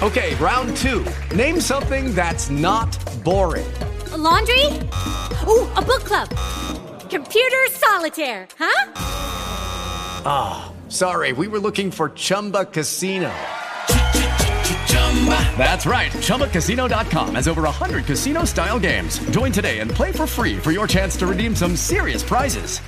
Okay, round 2. Name something that's not boring. A laundry? Ooh, a book club. Computer solitaire, huh? Ah, sorry, we were looking for Chumba Casino. That's right, ChumbaCasino.com has over 100 casino-style games. Join today and play for free for your chance to redeem some serious prizes.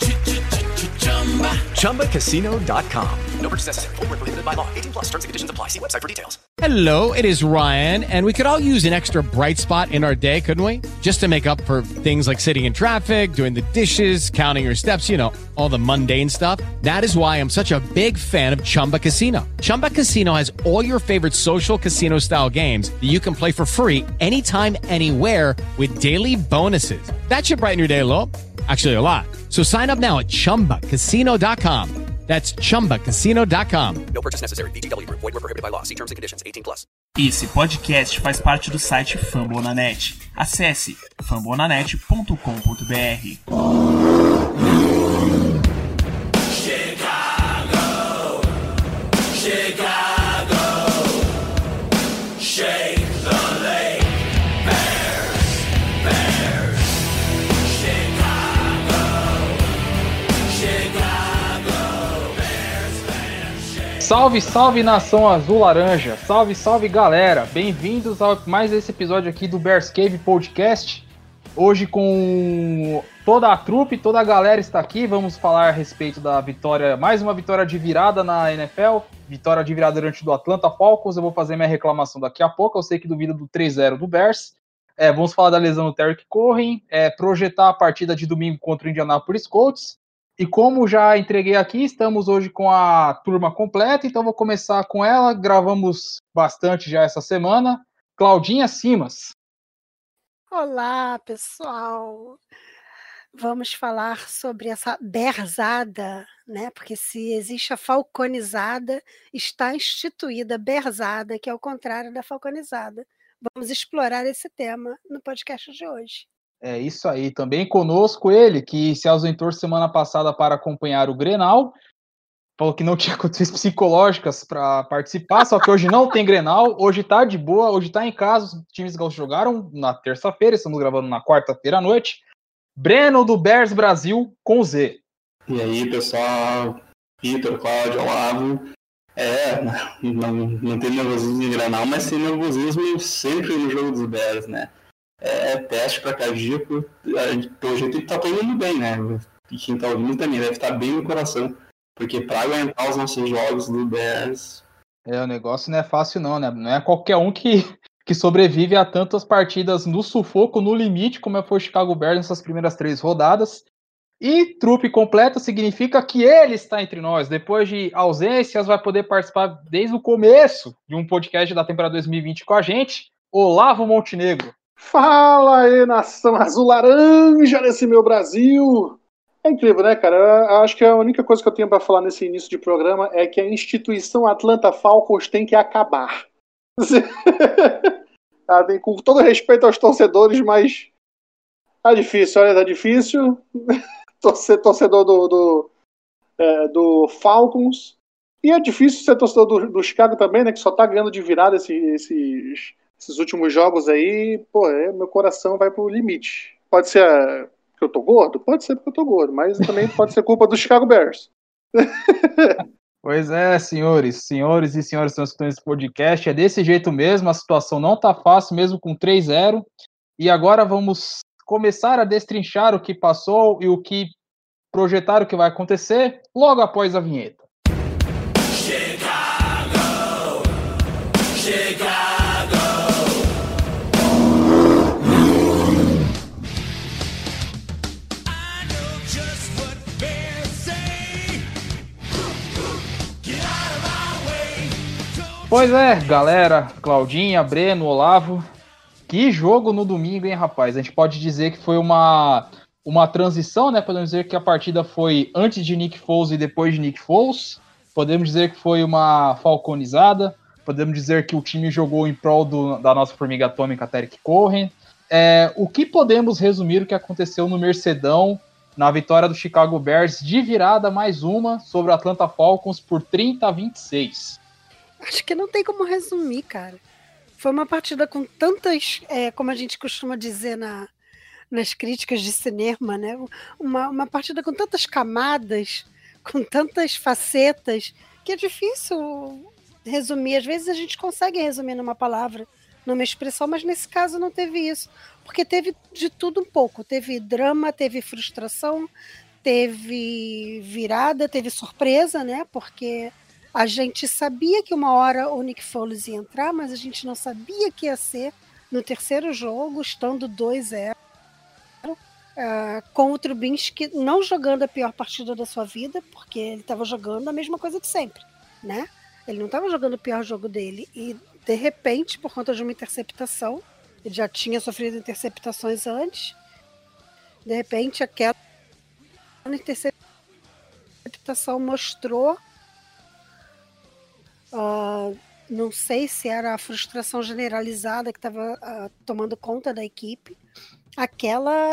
ChumbaCasino.com. No purchase necessary. Void where prohibited by law. 18 plus terms and conditions apply. See website for details. Hello, it is Ryan, and we could all use an extra bright spot in our day, couldn't we? Just to make up for things like sitting in traffic, doing the dishes, counting your steps, all the mundane stuff. That is why I'm such a big fan of Chumba Casino. Chumba Casino has all your favorite social casino-style games that you can play for free anytime, anywhere with daily bonuses. That should brighten your day a little. Actually, a lot. So sign up now at ChumbaCasino.com. That's ChumbaCasino.com. No purchase necessary. VGW Group. Void where prohibited by law. See terms and conditions. 18 plus. Esse podcast faz parte do site Fambonanet. Acesse fambonanet.com.br. Chicago, Chicago, shake the lake, Bears, Bears, Chicago, Chicago, Bears, Bears, shake. Salve, salve nação azul laranja, salve, salve galera, bem-vindos a mais esse episódio aqui do Bears Cave Podcast. Hoje com toda a trupe, toda a galera está aqui, vamos falar a respeito da vitória, mais uma vitória de virada na NFL, vitória de virada diante do Atlanta Falcons. Eu vou fazer minha reclamação daqui a pouco, eu sei que duvida do 3-0 do Bears. Vamos falar da lesão do Terry Cohen, projetar a partida de domingo contra o Indianapolis Colts. E como já entreguei aqui, estamos hoje com a turma completa, então vou começar com ela. Gravamos bastante já essa semana. Claudinha Simas. Olá, pessoal. Vamos falar sobre essa berzada, né? Porque se existe a falconizada, está instituída a berzada, que é o contrário da falconizada. Vamos explorar esse tema no podcast de hoje. É isso aí, também conosco ele, que se ausentou semana passada para acompanhar o Grenal, falou que não tinha condições psicológicas para participar, só que hoje não tem Grenal, hoje tá de boa, hoje tá em casa, os times gaúchos jogaram na terça-feira, estamos gravando na quarta-feira à noite. Breno do Bears Brasil com Z. E aí, pessoal, Vitor, Cláudio, Olavo. Não tem nervosismo em Grenal, mas tem nervosismo sempre no jogo dos Bears, né? Teste para cardíaco, pelo jeito ele tá todo mundo bem, né? E quem tá ouvindo também deve estar bem no coração, porque para aguentar os nossos jogos do Bears... O negócio não é fácil não, né? Não é qualquer um que sobrevive a tantas partidas no sufoco, no limite, como foi o Chicago Bears nessas primeiras 3 rodadas. E trupe completa significa que ele está entre nós. Depois de ausências, vai poder participar desde o começo de um podcast da temporada 2020 com a gente, Olavo Montenegro. Fala aí, nação azul-laranja desse meu Brasil! É incrível, né, cara? Eu acho que a única coisa que eu tenho para falar nesse início de programa é que a instituição Atlanta Falcons tem que acabar. Com todo respeito aos torcedores, mas tá difícil, olha, tá difícil. Torcedor do Falcons. E é difícil ser torcedor do Chicago também, né, que só tá ganhando de virada esses últimos jogos aí. Pô, meu coração vai pro limite. Pode ser porque eu tô gordo? Pode ser porque eu tô gordo, mas também pode ser culpa do Chicago Bears. Pois é, senhores e senhoras que estão escutando esse podcast, é desse jeito mesmo, a situação não tá fácil, mesmo com 3-0, e agora vamos começar a destrinchar o que passou e o que projetar o que vai acontecer logo após a vinheta. Chicago, Chicago. Pois é, galera, Claudinha, Breno, Olavo, que jogo no domingo, hein, rapaz? A gente pode dizer que foi uma transição, né? Podemos dizer que a partida foi antes de Nick Foles e depois de Nick Foles. Podemos dizer que foi uma falconizada. Podemos dizer que o time jogou em prol da nossa formiga atômica, Terry Cohen. O que podemos resumir o que aconteceu no Mercedão, na vitória do Chicago Bears, de virada mais uma, sobre o Atlanta Falcons por 30-26? Acho que não tem como resumir, cara. Foi uma partida com tantas, como a gente costuma dizer nas críticas de cinema, né? Uma partida com tantas camadas, com tantas facetas, que é difícil resumir. Às vezes a gente consegue resumir numa palavra, numa expressão, mas nesse caso não teve isso. Porque teve de tudo um pouco. Teve drama, teve frustração, teve virada, teve surpresa, né? Porque a gente sabia que uma hora o Nick Foles ia entrar, mas a gente não sabia que ia ser no terceiro jogo, estando 2-0, com o Trubisky não jogando a pior partida da sua vida, porque ele estava jogando a mesma coisa de sempre, né? Ele não estava jogando o pior jogo dele. E, de repente, por conta de uma interceptação, ele já tinha sofrido interceptações antes, de repente, aquela interceptação mostrou, não sei se era a frustração generalizada que estava tomando conta da equipe, aquela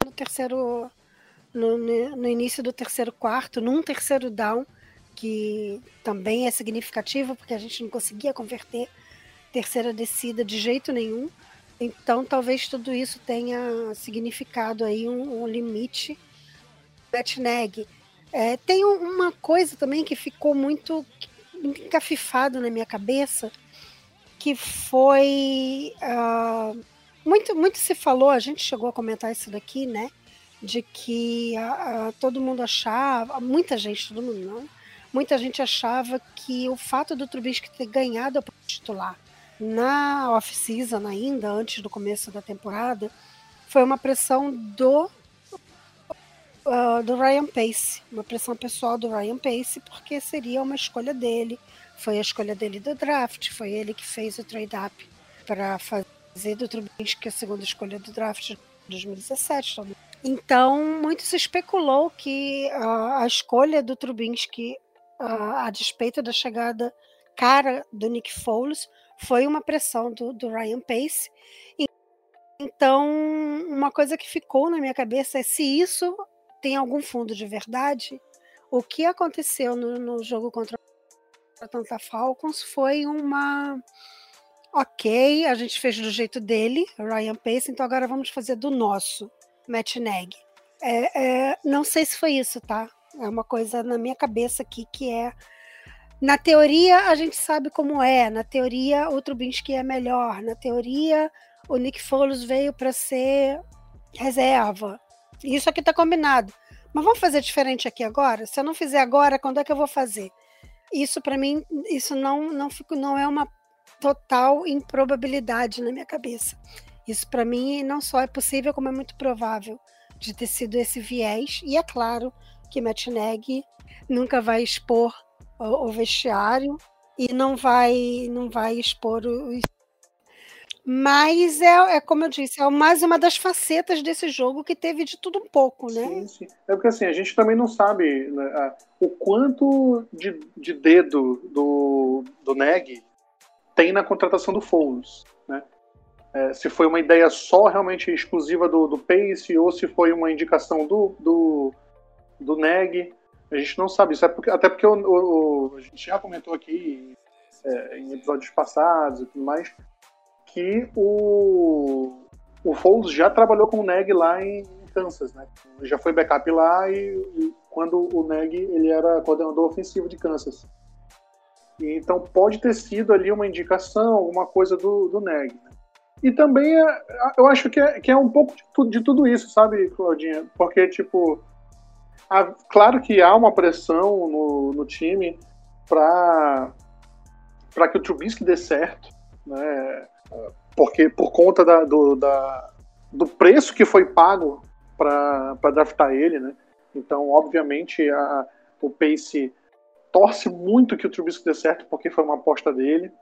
no início do terceiro quarto, num terceiro down, que também é significativo, porque a gente não conseguia converter terceira descida de jeito nenhum. Então, talvez tudo isso tenha significado aí um limite. Matt Nagy. Tem uma coisa também que ficou muito encafifado na minha cabeça, que foi... muito se falou, a gente chegou a comentar isso daqui, né? De que todo mundo achava, muita gente achava que o fato do Trubisky ter ganhado a titular na off-season ainda, antes do começo da temporada, foi uma pressão do Ryan Pace, uma pressão pessoal do Ryan Pace, porque seria uma escolha dele, foi a escolha dele do draft, foi ele que fez o trade-up para fazer do Trubisky a segunda escolha do draft de 2017. Então, muito se especulou que a escolha do Trubisky, a despeito da chegada cara do Nick Foles, foi uma pressão do Ryan Pace. Então, uma coisa que ficou na minha cabeça é se isso tem algum fundo de verdade. O que aconteceu no jogo contra o Atlanta Falcons foi ok, a gente fez do jeito dele, Ryan Pace, então agora vamos fazer do nosso, Matt Nagy. Não sei se foi isso, tá? É uma coisa na minha cabeça aqui que na teoria a gente sabe como na teoria o Trubisky é melhor, na teoria o Nick Foles veio para ser reserva. Isso aqui tá combinado. Mas vamos fazer diferente aqui agora? Se eu não fizer agora, quando é que eu vou fazer? Isso para mim, isso não é uma total improbabilidade na minha cabeça. Isso para mim não só é possível, como é muito provável de ter sido esse viés. E é claro que Matt Nagy nunca vai expor o vestiário e não vai expor os... Mas como eu disse, é mais uma das facetas desse jogo que teve de tudo um pouco, né? Sim, sim. É porque assim, a gente também não sabe, né, o quanto de dedo do Nagy tem na contratação do Foles, né? Se foi uma ideia só realmente exclusiva do Pace ou se foi uma indicação do Nagy, a gente não sabe isso. Até porque a gente já comentou aqui em episódios passados e tudo mais, que o Foles já trabalhou com o Nagy lá em Kansas, né? Já foi backup lá e quando o Nagy ele era coordenador ofensivo de Kansas. E então pode ter sido ali uma indicação, alguma coisa do Nagy, né? E também eu acho que é um pouco de tudo isso, sabe, Claudinha? Porque, tipo, claro que há uma pressão no time para que o Trubisky dê certo, né? Porque por conta do preço que foi pago para draftar ele, né? Então, obviamente, o Pace torce muito que o Trubisky dê certo, porque foi uma aposta dele,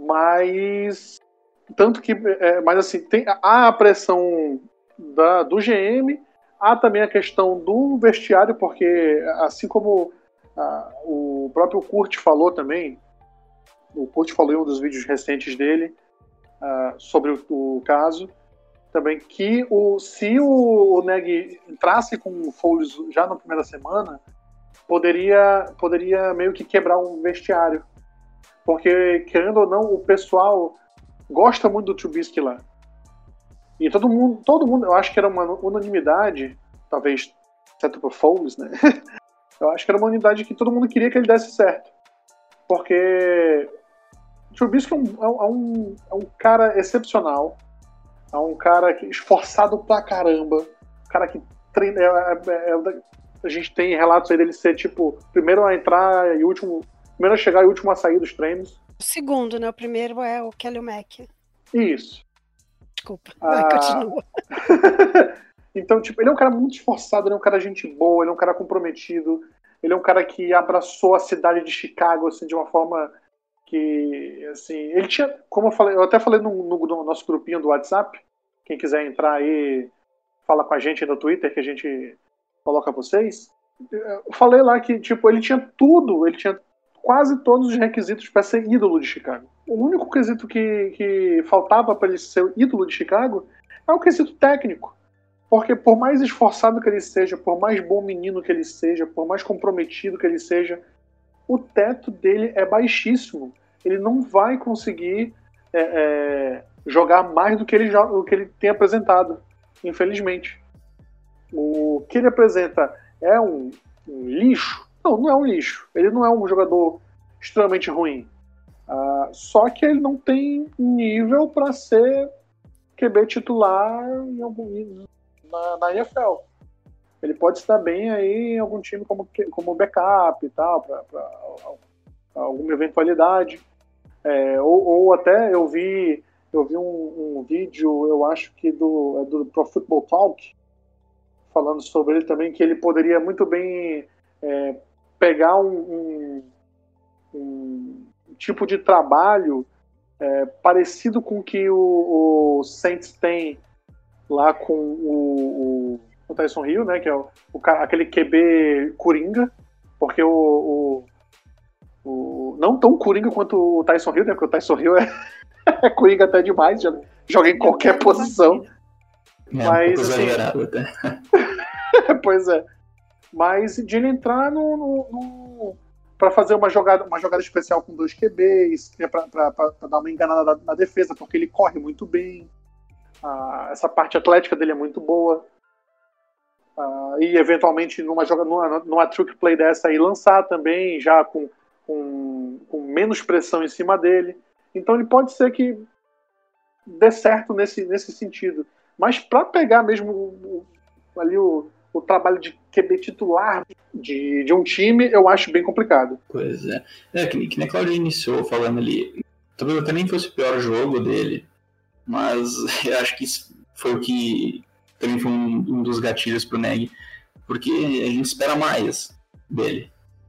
mas tanto que, mas assim, há a pressão do GM, há também a questão do vestiário, porque assim como o próprio Kurt falou também, o Kurt falou em um dos vídeos recentes dele sobre o caso, também que se o Nagy entrasse com o Foles já na primeira semana, poderia meio que quebrar um vestiário. Porque, querendo ou não, o pessoal gosta muito do Trubisky lá. E todo mundo, eu acho que era uma unanimidade, talvez, exceto pro Foles, né? Eu acho que era uma unidade que todo mundo queria que ele desse certo. Porque o Trubisky é um cara excepcional, é um cara esforçado pra caramba, um cara que treina. A gente tem relatos aí dele ser, tipo, primeiro a entrar e primeiro a chegar e último a sair dos treinos. O segundo, né? O primeiro é o Kelly Mack. Isso. Desculpa, continua. Então, tipo, ele é um cara muito esforçado, ele é um cara gente boa, ele é um cara comprometido, ele é um cara que abraçou a cidade de Chicago, assim, de uma forma que, assim, ele tinha, como eu até falei no nosso grupinho do WhatsApp, quem quiser entrar aí, fala com a gente aí no Twitter, que a gente coloca vocês, eu falei lá que, tipo, ele tinha quase todos os requisitos para ser ídolo de Chicago. O único quesito que faltava para ele ser ídolo de Chicago é o quesito técnico. Porque por mais esforçado que ele seja, por mais bom menino que ele seja, por mais comprometido que ele seja, o teto dele é baixíssimo. Ele não vai conseguir jogar mais do que ele tem apresentado, infelizmente. O que ele apresenta é um lixo? Não é um lixo. Ele não é um jogador extremamente ruim. Só que ele não tem nível para ser QB titular na NFL. Ele pode estar bem aí em algum time como backup e tal, para alguma eventualidade. Ou até eu vi um vídeo, eu acho que do Pro Football Talk, falando sobre ele também, que ele poderia muito bem pegar um tipo de trabalho parecido com o que o Saints tem lá com o Tyson Hill, né, que é aquele QB coringa, porque não tão coringa quanto o Tyson Hill, né, porque o Tyson Hill é coringa até demais, joga em qualquer posição. Mas, assim, pois é. Mas de ele entrar para fazer uma jogada especial com 2 QBs, para dar uma enganada na defesa, porque ele corre muito bem. Essa parte atlética dele é muito boa. E eventualmente numa trick play dessa aí lançar também, já com menos pressão em cima dele. Então ele pode ser que dê certo nesse sentido. Mas para pegar mesmo ali o trabalho de QB titular de um time, eu acho bem complicado. Pois é. Que nem a Claudia iniciou falando ali. Talvez até nem fosse o pior jogo dele, mas eu acho que isso foi o que também foi um dos gatilhos pro Nagy, porque a gente espera mais dele.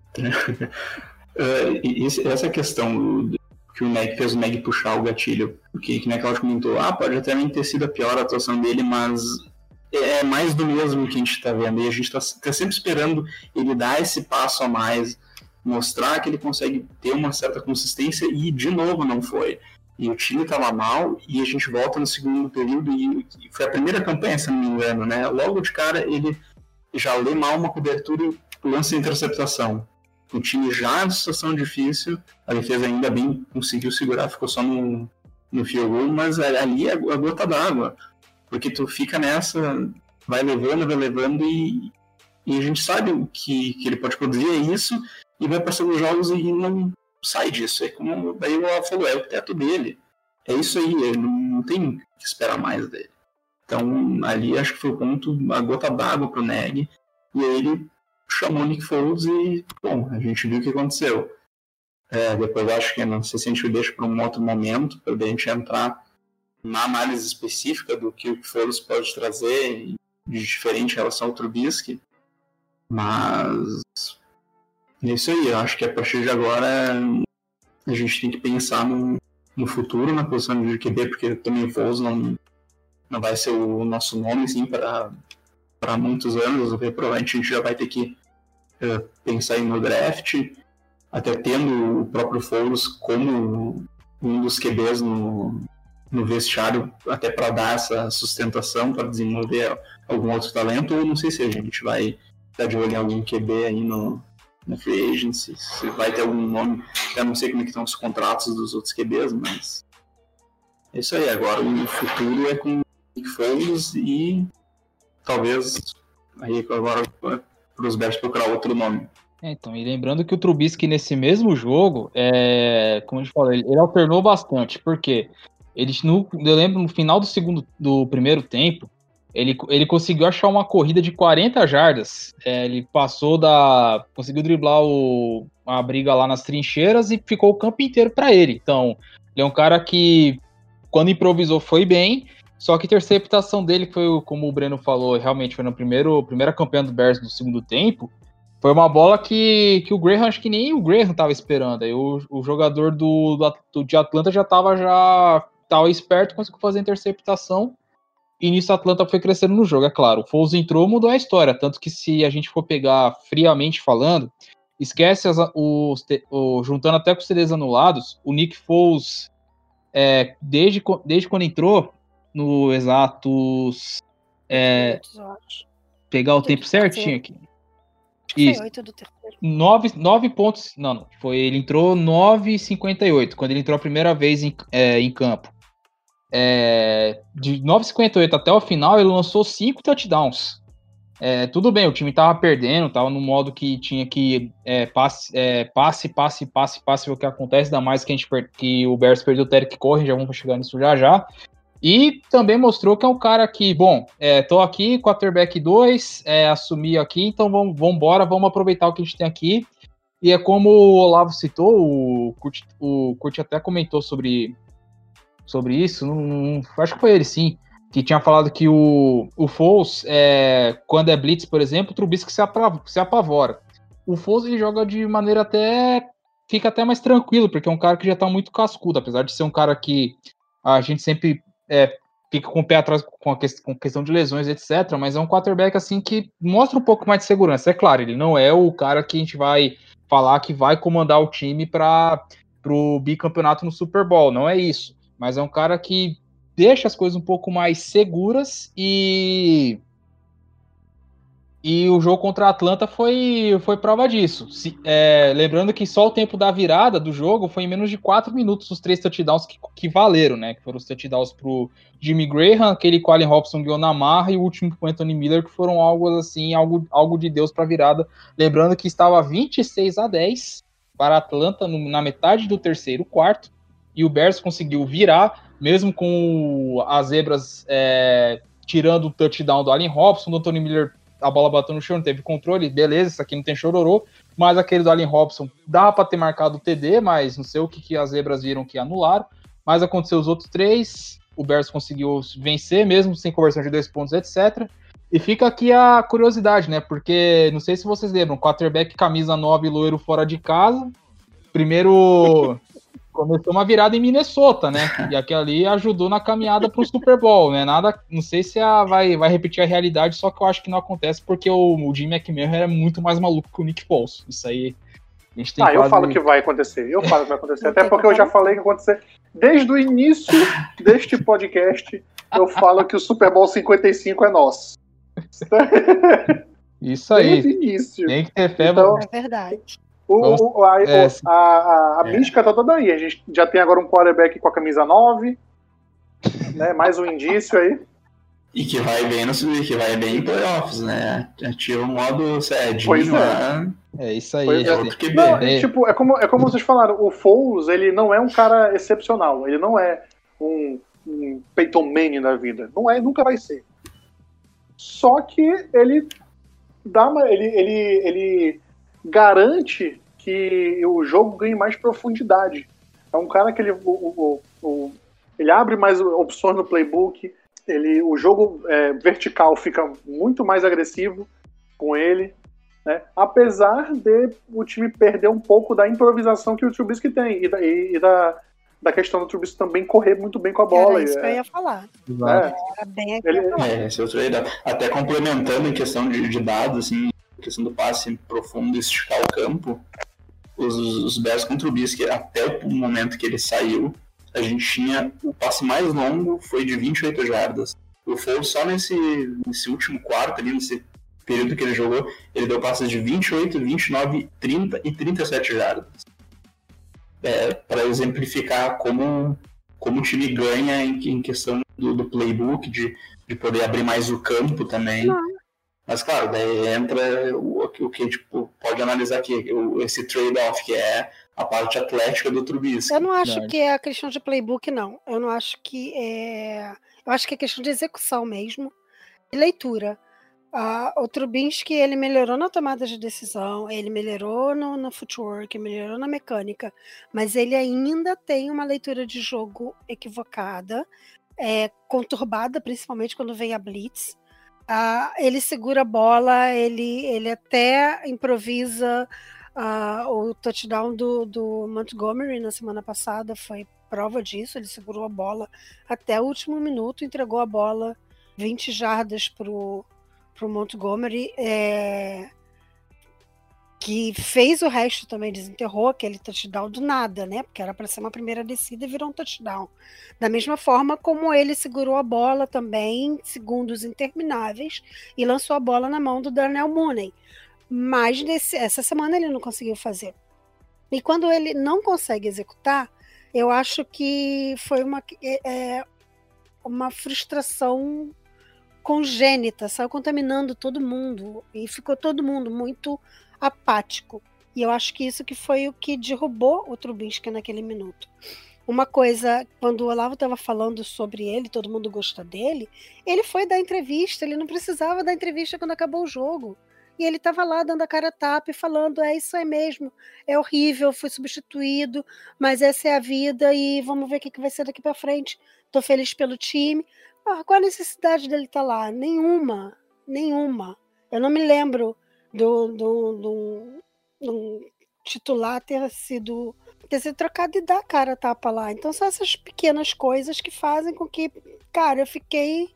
Essa questão que o Nagy fez o Nagy puxar o gatilho, porque que nem a Claudia comentou, pode até nem ter sido a pior atuação dele, mas é mais do mesmo que a gente está vendo, e a gente tá sempre esperando ele dar esse passo a mais, mostrar que ele consegue ter uma certa consistência, e de novo não foi. E o time estava mal, e a gente volta no segundo período, e foi a primeira campanha, se não me engano, né? Logo de cara ele já lê mal uma cobertura e lança a interceptação. O time já em situação difícil, a defesa ainda bem conseguiu segurar, ficou só no field goal, mas ali é a gota d'água. Porque tu fica nessa, vai levando e a gente sabe que ele pode produzir isso e vai passando os jogos e não sai disso. É como daí o Al falou, é o teto dele. É isso aí, ele não tem que esperar mais dele. Então ali acho que foi o ponto, a gota d'água pro Nagy, e aí ele chamou o Nick Foles e, bom, a gente viu o que aconteceu. Depois acho que, não sei se a gente deixa para um outro momento, para a gente entrar na análise específica do que o Foles pode trazer de diferente em relação ao Trubisky, mas é isso aí, eu acho que a partir de agora a gente tem que pensar no futuro, na posição de QB, porque também o Foles não vai ser o nosso nome assim, para muitos anos, provavelmente a gente já vai ter que pensar no draft, até tendo o próprio Foles como um dos QBs no vestiário, até para dar essa sustentação, para desenvolver algum outro talento, ou não sei se a gente vai estar de olho em algum QB aí na Free Agency, se vai ter algum nome. Eu não sei como é que estão os contratos dos outros QBs, mas É isso aí, agora o futuro é com o Nick Foles e talvez aí agora para os Bears procurar outro nome. Então, e lembrando que o Trubisky nesse mesmo jogo, como a gente falou, ele alternou bastante, porque eu lembro no final do primeiro tempo, ele conseguiu achar uma corrida de 40 jardas, ele conseguiu driblar a briga lá nas trincheiras e ficou o campo inteiro para ele. Então, ele é um cara que, quando improvisou, foi bem, só que a interceptação dele foi, como o Breno falou, realmente foi na primeira campanha do Bears no segundo tempo. Foi uma bola que o Graham, acho que nem o Graham estava esperando. Aí o jogador de Atlanta já estava esperto, conseguiu fazer a interceptação. E nisso a Atlanta foi crescendo no jogo, é claro. O Foles entrou, mudou a história. Tanto que se a gente for pegar friamente falando, esquece juntando até com os CDs anulados, o Nick Foles, desde quando entrou, no exatos... pegar o tempo certinho aqui. Isso. 8 do terceiro. 9 pontos. Não. Ele entrou 9,58 quando ele entrou a primeira vez em campo. De 9,58 até o final, ele lançou 5 touchdowns. Tudo bem, o time tava perdendo, tava no modo que tinha que passe, ver o que acontece, ainda mais que o Bears perdeu o Derrick Corre, já vamos chegar nisso já. E também mostrou que é um cara que, tô aqui, quarterback 2, assumi aqui, então vamos embora, vamos aproveitar o que a gente tem aqui. E é como o Olavo citou, o Kurt até comentou sobre isso, acho que foi ele sim, que tinha falado que o Foles, quando é blitz, por exemplo, o Trubisky se apavora. O Foles ele joga de maneira fica até mais tranquilo, porque é um cara que já tá muito cascudo, apesar de ser um cara que a gente sempre fica com o pé atrás com questão de lesões, etc. Mas é um quarterback assim que mostra um pouco mais de segurança. É claro, ele não é o cara que a gente vai falar que vai comandar o time para o bicampeonato no Super Bowl, não é isso. Mas é um cara que deixa as coisas um pouco mais seguras e o jogo contra a Atlanta foi prova disso. Lembrando que só o tempo da virada do jogo foi em menos de 4 minutos os 3 touchdowns que valeram, né? Que foram os touchdowns pro Jimmy Graham, aquele que o Allen Robinson ganhou na marra e o último pro Anthony Miller, que foram algo de Deus para virada. Lembrando que estava 26-10 para a Atlanta na metade do terceiro quarto e o Bears conseguiu virar, mesmo com as zebras tirando o touchdown do Allen Robinson, do Anthony Miller. A bola bateu no chão, não teve controle, beleza, isso aqui não tem chororô, mas aquele do Allen Robinson dava para ter marcado o TD, mas não sei o que as zebras viram que anularam, mas aconteceu os outros 3, o Bears conseguiu vencer, mesmo sem conversão de 2 pontos, etc. E fica aqui a curiosidade, né, porque, não sei se vocês lembram, quarterback camisa 9 loiro fora de casa, primeiro... Começou uma virada em Minnesota, né? E aquilo ali ajudou na caminhada para o Super Bowl, né? Não sei se vai repetir a realidade, só que eu acho que não acontece porque o Jim McMahon é muito mais maluco que o Nick Foles. Isso aí a gente tem eu falo que vai acontecer. Até porque eu já falei que vai acontecer. Desde o início deste podcast, eu falo que o Super Bowl 55 é nosso. Isso aí. Desde o início. Tem que ter fé. Então, é verdade. A mística tá toda aí. A gente já tem agora um quarterback com a camisa 9, né? Mais um indício aí. E que vai bem em playoffs, né? Ativa o modo Saiyajin. Pois é isso aí. É como vocês falaram, o Foles, ele não é um cara excepcional. Ele não é um Peyton Manning da vida. Não é, nunca vai ser. Só que ele ele garante que o jogo ganhe mais profundidade. É um cara que ele abre mais opções no playbook, o jogo vertical fica muito mais agressivo com ele, né? Apesar de o time perder um pouco da improvisação que o Trubisky tem e da questão do Trubisky também correr muito bem com a bola. Era isso que eu ia falar. Era bem esse outro aí, até complementando em questão de dados, assim, questão do passe profundo e esticar o campo, os Bears com o Trubisky, até o momento que ele saiu, a gente tinha o passe mais longo, foi de 28 jardas. O Foles só nesse último quarto, ali, nesse período que ele jogou, ele deu passes de 28, 29, 30 e 37 jardas. Para exemplificar como como o time ganha em questão do playbook, de poder abrir mais o campo também. Mas, claro, daí entra o que a gente pode analisar aqui, esse trade-off, que é a parte atlética do Trubisky. Eu não acho que é a questão de playbook, não. Eu não acho que é... Eu acho que é questão de execução mesmo, e leitura. O Trubisky, ele melhorou na tomada de decisão, ele melhorou no footwork, melhorou na mecânica, mas ele ainda tem uma leitura de jogo equivocada, conturbada, principalmente quando vem a blitz. Ele segura a bola, ele até improvisa. O touchdown do Montgomery na semana passada foi prova disso. Ele segurou a bola até o último minuto, entregou a bola 20 jardas pro Montgomery, que fez o resto também, desenterrou aquele touchdown do nada, né? Porque era para ser uma primeira descida e virou um touchdown. Da mesma forma como ele segurou a bola também, segundos intermináveis, e lançou a bola na mão do Darnell Mooney. Mas essa semana ele não conseguiu fazer. E quando ele não consegue executar, eu acho que foi uma frustração congênita, saiu contaminando todo mundo e ficou todo mundo muito apático. E eu acho que isso que foi o que derrubou o Trubisky naquele minuto. Uma coisa, quando o Olavo estava falando sobre ele, todo mundo gosta dele, ele foi dar entrevista, ele não precisava dar entrevista quando acabou o jogo. E ele estava lá dando a cara a tapa e falando, isso aí mesmo, é horrível, fui substituído, mas essa é a vida e vamos ver o que vai ser daqui para frente. Estou feliz pelo time. Qual a necessidade dele estar lá? Nenhuma. Eu não me lembro do titular ter sido trocado e dar a cara a tapa lá. Então são essas pequenas coisas que fazem com que, cara, eu fiquei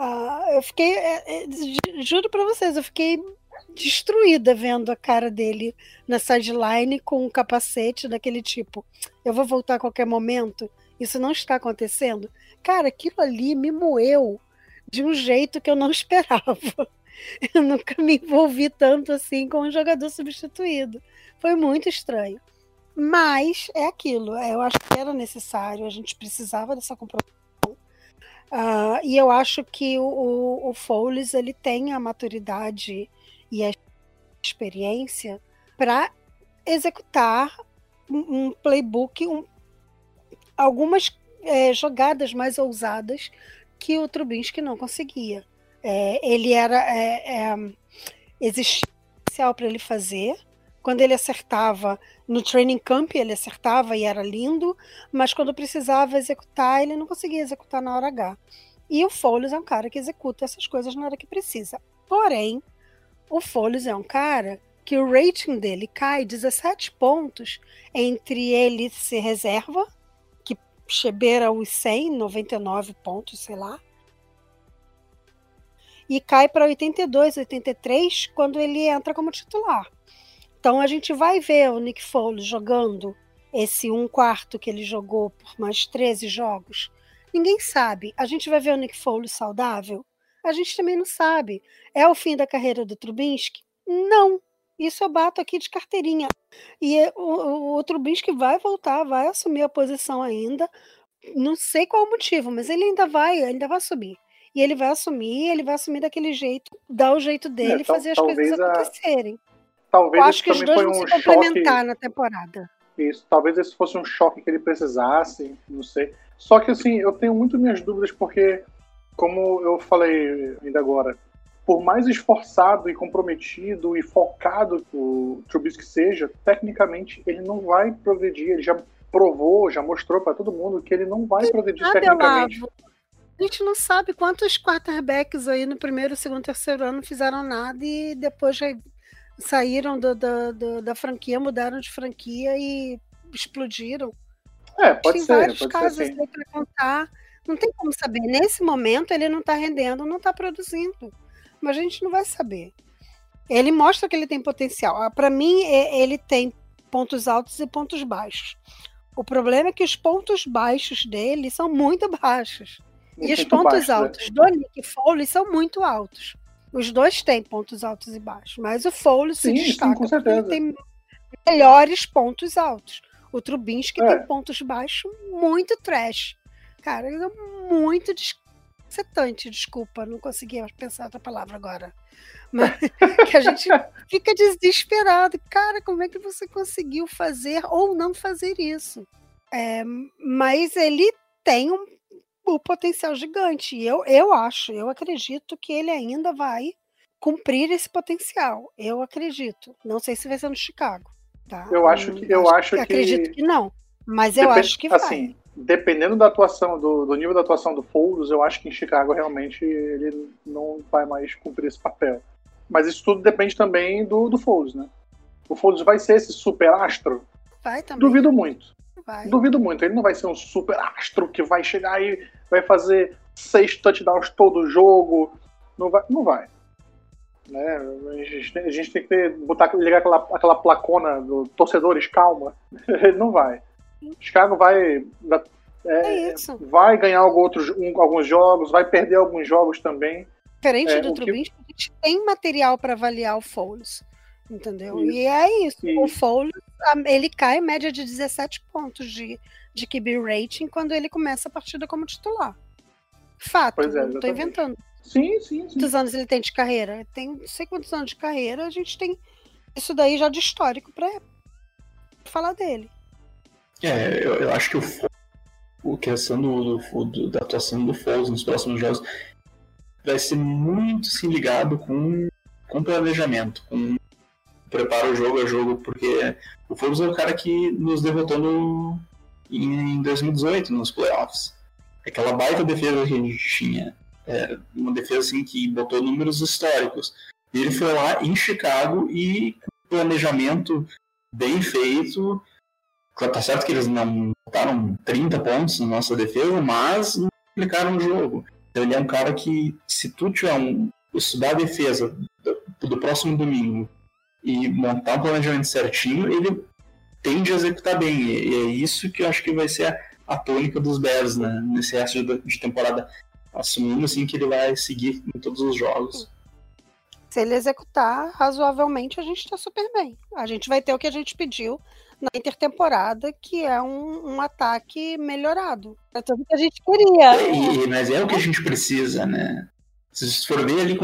juro para vocês, eu fiquei destruída vendo a cara dele na sideline com um capacete daquele tipo, eu vou voltar a qualquer momento, isso não está acontecendo. Cara, aquilo ali me moeu de um jeito que eu não esperava. Eu nunca me envolvi tanto assim com um jogador substituído. Foi muito estranho. Mas é aquilo, eu acho que era necessário, a gente precisava dessa comprovação. E eu acho que o Foles, ele tem a maturidade e a experiência para executar um playbook, algumas jogadas mais ousadas que o Trubisky não conseguia. Ele era existencial para ele fazer. Quando ele acertava no training camp, ele acertava e era lindo, mas quando precisava executar, ele não conseguia executar na hora H. E o Foles é um cara que executa essas coisas na hora que precisa. Porém, o Foles é um cara que o rating dele cai 17 pontos entre ele ser reserva, que beira os 100, 99 pontos, sei lá, e cai para 82, 83 quando ele entra como titular. Então a gente vai ver o Nick Foles jogando esse 1/4 que ele jogou por mais 13 jogos. Ninguém sabe. A gente vai ver o Nick Foles saudável? A gente também não sabe. É o fim da carreira do Trubisky? Não. Isso eu bato aqui de carteirinha. E o Trubisky vai voltar, vai assumir a posição ainda. Não sei qual o motivo, mas ele ainda vai subir. E ele vai assumir daquele jeito, dar o jeito dele, fazer as coisas acontecerem. Talvez eu acho que os dois vão se complementar na temporada. Isso, talvez esse fosse um choque que ele precisasse, não sei. Só que assim, eu tenho muito minhas dúvidas porque, como eu falei ainda agora, por mais esforçado e comprometido e focado que o Trubisky seja, tecnicamente ele não vai progredir. Ele já provou, já mostrou para todo mundo que ele não vai progredir tecnicamente. Olavo, a gente não sabe quantos quarterbacks aí no primeiro, segundo, terceiro ano fizeram nada e depois já saíram da franquia, mudaram de franquia e explodiram. Tem vários casos aí para contar. Não tem como saber. Nesse momento ele não está rendendo, não está produzindo. Mas a gente não vai saber. Ele mostra que ele tem potencial. Para mim, ele tem pontos altos e pontos baixos. O problema é que os pontos baixos dele são muito baixos. E os pontos altos do Nick Foles são muito altos. Os dois têm pontos altos e baixos, mas o Foles se destaca porque ele tem melhores pontos altos. O Trubisky tem pontos baixos muito trash. Cara, é muito descetante, desculpa, não conseguia pensar outra palavra agora. Mas que a gente fica desesperado. Cara, como é que você conseguiu fazer ou não fazer isso? Mas ele tem um potencial gigante. E eu acredito que ele ainda vai cumprir esse potencial. Eu acredito. Não sei se vai ser no Chicago. Tá? Acredito que não. Mas eu acho que vai. Assim, dependendo da atuação, do nível da atuação do Foles, eu acho que em Chicago realmente ele não vai mais cumprir esse papel. Mas isso tudo depende também do Foles, né? O Foles vai ser esse super astro? Vai também. Duvido muito. Vai. Duvido muito. Ele não vai ser um super astro que vai chegar e vai fazer 6 touchdowns todo jogo. Não vai. Né? A gente tem que ligar aquela placona do torcedores, calma. Ele não vai. Chicago vai ganhar alguns jogos, vai perder alguns jogos também. Diferente do Trubisky, a gente tem material para avaliar o Foles, entendeu? Isso. E é isso. O Foles, ele cai em média de 17 pontos de QB rating quando ele começa a partida como titular. Fato, não estou inventando. Sim. Quantos anos ele tem de carreira? Tem não sei quantos anos de carreira, a gente tem isso daí já de histórico para falar dele. Eu acho que a questão da atuação do Foles nos próximos jogos vai ser muito assim, ligado com planejamento, com preparo jogo a jogo, porque o Foles é o cara que nos derrotou em 2018 nos playoffs. Aquela baita defesa que a gente tinha, uma defesa assim, que botou números históricos. E ele foi lá em Chicago e com planejamento bem feito. Tá certo que eles não botaram 30 pontos na nossa defesa, mas não aplicaram o jogo. Então ele é um cara que, se tu tiver estudar a defesa do próximo domingo e montar um planejamento certinho, ele tende a executar bem. E é isso que eu acho que vai ser a tônica dos Bears, né, nesse resto de temporada, assumindo assim, que ele vai seguir em todos os jogos. Se ele executar razoavelmente, a gente tá super bem. A gente vai ter o que a gente pediu na intertemporada, que é um ataque melhorado. É tudo que a gente queria. Mas é o que a gente precisa, né? Se for ver ali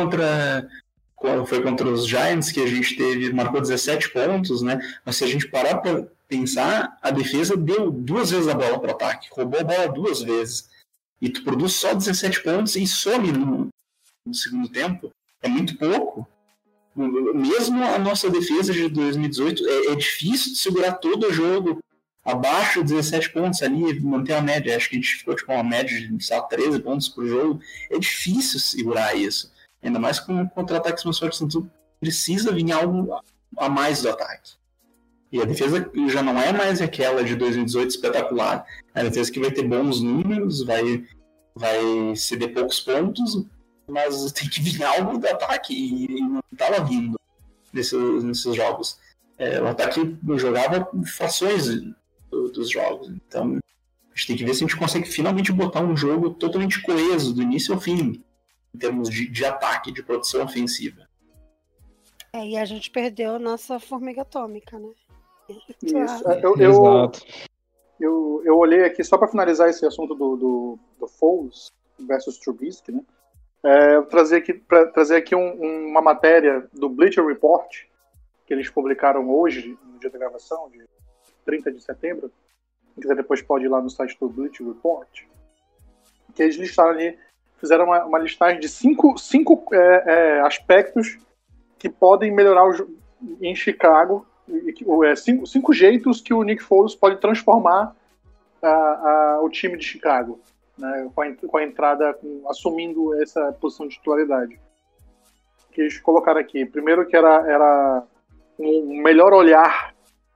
foi contra os Giants que a gente marcou 17 pontos, né? Mas se a gente parar para pensar, a defesa deu 2 vezes a bola para o ataque, roubou a bola 2 vezes. E tu produz só 17 pontos e some no segundo tempo. É muito pouco. Mesmo a nossa defesa de 2018 é difícil de segurar todo o jogo abaixo de 17 pontos ali, manter a média. Acho que a gente ficou com uma média de 13 pontos por jogo. É difícil segurar isso. Ainda mais com contra-ataques mais fortes. Então, precisa vir algo a mais do ataque. E a defesa já não é mais aquela de 2018 espetacular. É a defesa que vai ter bons números, vai ceder poucos pontos, mas tem que vir algo do ataque, e não estava vindo nesses jogos. O ataque jogava frações dos jogos, então a gente tem que ver se a gente consegue finalmente botar um jogo totalmente coeso, do início ao fim, em termos de ataque, de produção ofensiva. E a gente perdeu nossa formiga atômica, né? Isso. Eu olhei aqui, só para finalizar esse assunto do Foles versus Trubisky, né? Trazer aqui uma matéria do Bleacher Report, que eles publicaram hoje, no dia da gravação, de 30 de setembro. Quem quiser depois pode ir lá no site do Bleacher Report. Que eles listaram ali, fizeram uma listagem de 5 aspectos que podem melhorar em Chicago, 5 jeitos que o Nick Foles pode transformar o time de Chicago. Né, com a entrada, assumindo essa posição de titularidade. Que eles colocaram aqui. Primeiro que era um melhor olhar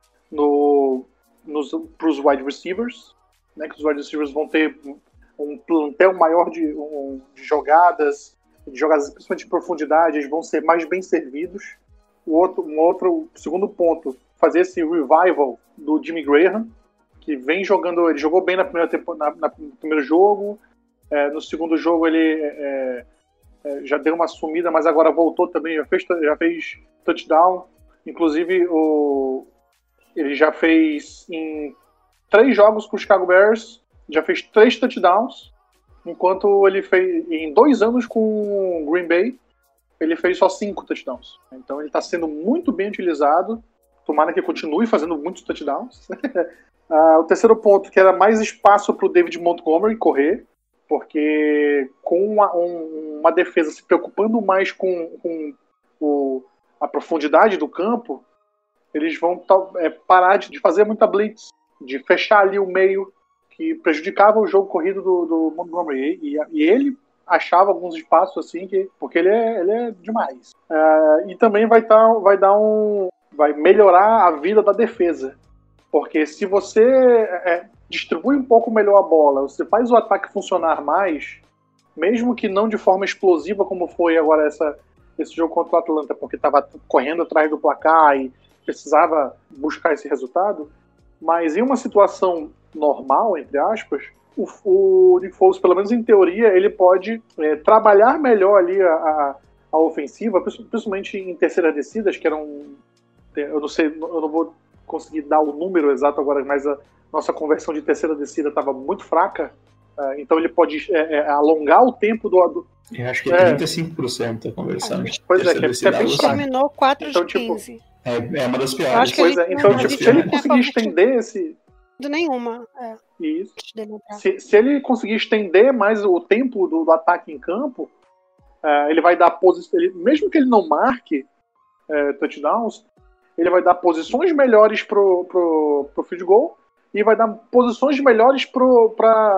para os wide receivers, né, que os wide receivers vão ter um plantel maior de jogadas, principalmente de profundidade, eles vão ser mais bem servidos. Segundo ponto, fazer esse revival do Jimmy Graham, que vem jogando, ele jogou bem no primeiro jogo, no segundo jogo ele já deu uma sumida, mas agora voltou também, já fez touchdown, inclusive ele já fez em 3 jogos com o Chicago Bears, já fez 3 touchdowns, enquanto ele fez em 2 anos com o Green Bay, ele fez só 5 touchdowns. Então ele está sendo muito bem utilizado. Tomara que continue fazendo muitos touchdowns. O terceiro ponto, que era mais espaço para o David Montgomery correr, porque com uma defesa se preocupando mais com a profundidade do campo, eles vão parar de fazer muita blitz, de fechar ali o meio, que prejudicava o jogo corrido do Montgomery. E ele achava alguns espaços assim, porque ele é demais. E também vai melhorar a vida da defesa. Porque se você distribui um pouco melhor a bola, você faz o ataque funcionar mais, mesmo que não de forma explosiva como foi agora esse jogo contra o Atlanta, porque estava correndo atrás do placar e precisava buscar esse resultado, mas em uma situação normal, entre aspas, o Nick Foles, pelo menos em teoria, ele pode trabalhar melhor ali a ofensiva, principalmente em terceiras descidas, que eram... Eu não sei, eu não vou conseguir dar o número exato agora, mas a nossa conversão de terceira descida estava muito fraca, então ele pode alongar o tempo do... Eu acho que é 35% a conversão de terceira descida. Ele terminou 4 então, de 15. Tipo, é uma das piores. Então, tipo, se ele conseguir estender esse... Nenhuma. Isso. Se ele conseguir estender mais o tempo do ataque em campo, ele vai dar posição... Mesmo que ele não marque touchdowns, ele vai dar posições melhores pro field goal e vai dar posições melhores pro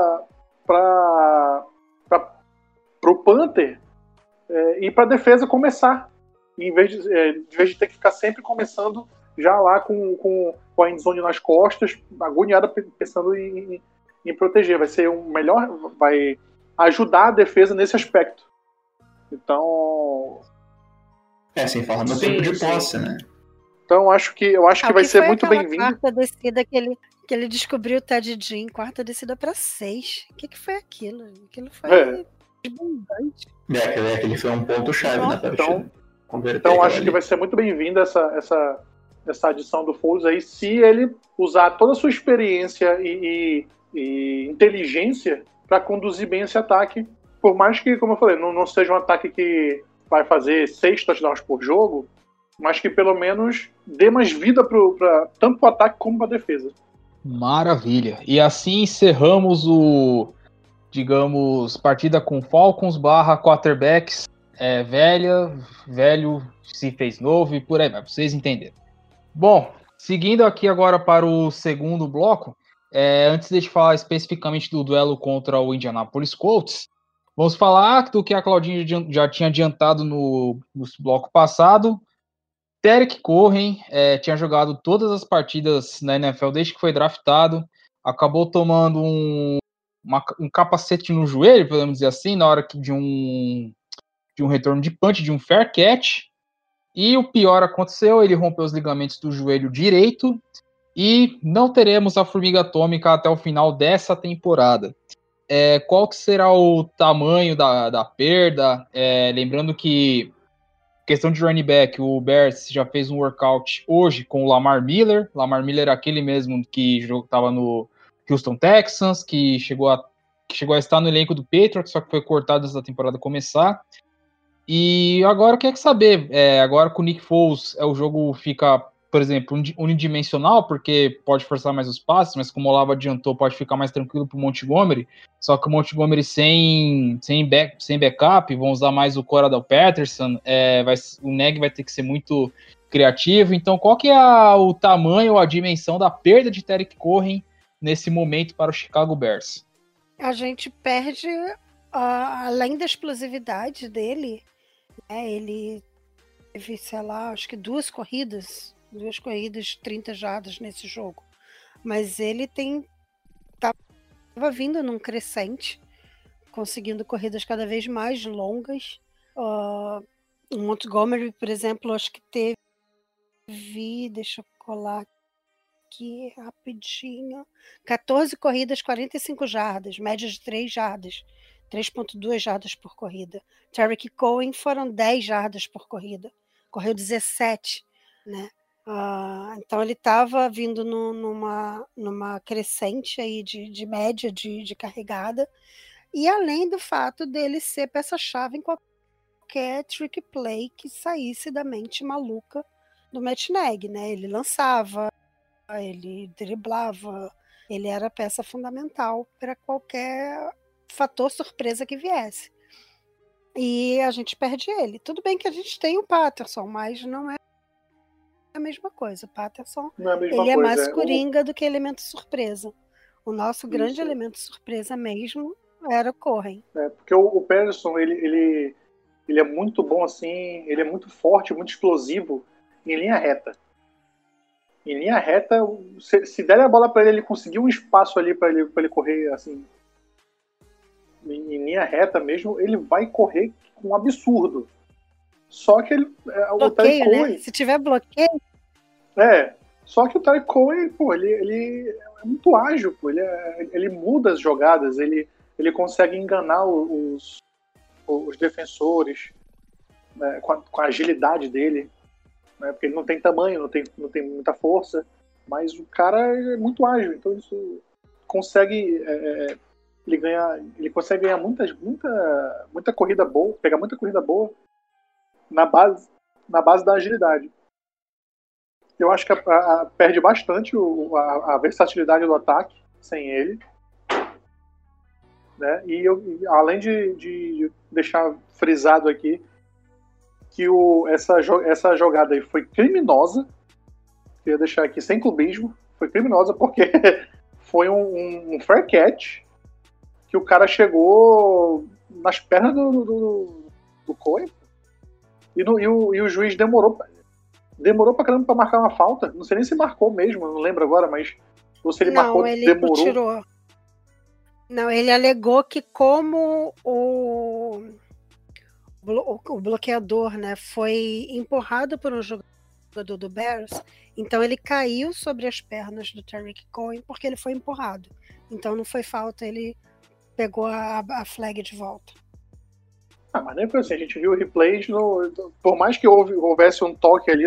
punter e pra defesa começar. Em vez de ter que ficar sempre começando já lá com a endzone nas costas, agoniada pensando em proteger. Vai ser vai ajudar a defesa nesse aspecto. Então... sem falar no tempo de posse, né? Então acho que vai ser muito bem-vindo. Quarta descida que ele descobriu o Ted Ginn, quarta descida para 6. O que foi aquilo? Aquilo foi abundante. Aquele foi um ponto-chave na partida. Então acho que vai ser muito bem-vinda essa adição do Foles aí, se ele usar toda a sua experiência e inteligência para conduzir bem esse ataque. Por mais que, como eu falei, não seja um ataque que vai fazer 6 touchdowns por jogo, mas que pelo menos dê mais vida tanto para o ataque como para a defesa. Maravilha. E assim encerramos partida com Falcons / quarterbacks. Velho se fez novo e por aí vai, pra vocês entenderem. Bom, seguindo aqui agora para o segundo bloco, antes de falar especificamente do duelo contra o Indianapolis Colts, vamos falar do que a Claudinha já tinha adiantado no bloco passado. Derek Cohen tinha jogado todas as partidas na NFL desde que foi draftado, acabou tomando um capacete no joelho, podemos dizer assim, na hora de um retorno de punch, de um fair catch, e o pior aconteceu, ele rompeu os ligamentos do joelho direito, e não teremos a formiga atômica até o final dessa temporada. Qual que será o tamanho da perda? Lembrando que, questão de running back, o Bears já fez um workout hoje com o Lamar Miller. Lamar Miller é aquele mesmo que estava no Houston Texans, que chegou a estar no elenco do Patriots, só que foi cortado antes da temporada começar. E agora quer saber, agora com o Nick Foles, o jogo fica, por exemplo, unidimensional, porque pode forçar mais os passes, mas como o Olavo adiantou, pode ficar mais tranquilo para o Montgomery, só que o Montgomery sem backup, vão usar mais o Cordarrelle Patterson, o Neg vai ter que ser muito criativo. Então qual que é o tamanho ou a dimensão da perda de Derek Cohen nesse momento para o Chicago Bears? A gente perde, além da explosividade dele, ele teve, sei lá, acho que duas corridas 30 jardas nesse jogo, mas ele estava vindo num crescente, conseguindo corridas cada vez mais longas. O Montgomery, por exemplo, acho que teve, deixa eu colar aqui rapidinho, 14 corridas, 45 jardas, média de 3 jardas, 3.2 jardas por corrida. Derek Cohen foram 10 jardas por corrida, correu 17, né? Então ele estava vindo numa crescente aí de média de carregada, e além do fato dele ser peça-chave em qualquer trick play que saísse da mente maluca do Matt Nagy, né? Ele lançava, ele driblava, ele era peça fundamental para qualquer fator surpresa que viesse. E a gente perde ele. Tudo bem que a gente tem o Patterson, mas não é a mesma coisa. O Patterson, ele é mais coringa do que elemento surpresa. O nosso grande elemento surpresa mesmo era o Cohen. Porque o Patterson, ele é muito bom assim, ele é muito forte, muito explosivo em linha reta. Em linha reta, se der a bola para ele conseguir um espaço ali para ele correr assim, em linha reta mesmo, ele vai correr com um absurdo. Só que ele, bloqueio, o Tarik Cohen, né? Se tiver bloqueio. Só que o Tarik Cohen, pô, ele é muito ágil, pô, ele muda as jogadas, ele consegue enganar os defensores, né, com a agilidade dele, né, porque ele não tem tamanho, não tem muita força, mas o cara é muito ágil, então isso consegue ele consegue ganhar muita corrida boa, pegar muita corrida boa na base da agilidade. Eu acho que perde bastante a versatilidade do ataque sem ele, né? E além de deixar frisado aqui que essa jogada aí foi criminosa, queria deixar aqui sem clubismo, foi criminosa porque foi um fair catch que o cara chegou nas pernas do Cohen e o juiz demorou pra caramba pra marcar uma falta. Não sei nem se marcou mesmo, não lembro agora, mas ou se ele marcou, ele demorou. Tirou. Não, ele alegou que como o bloqueador, né, foi empurrado por um jogador do Bears, então ele caiu sobre as pernas do Tarik Cohen porque ele foi empurrado. Então não foi falta, ele pegou a flag de volta. Mas nem foi assim, a gente viu replays, por mais que houvesse um toque ali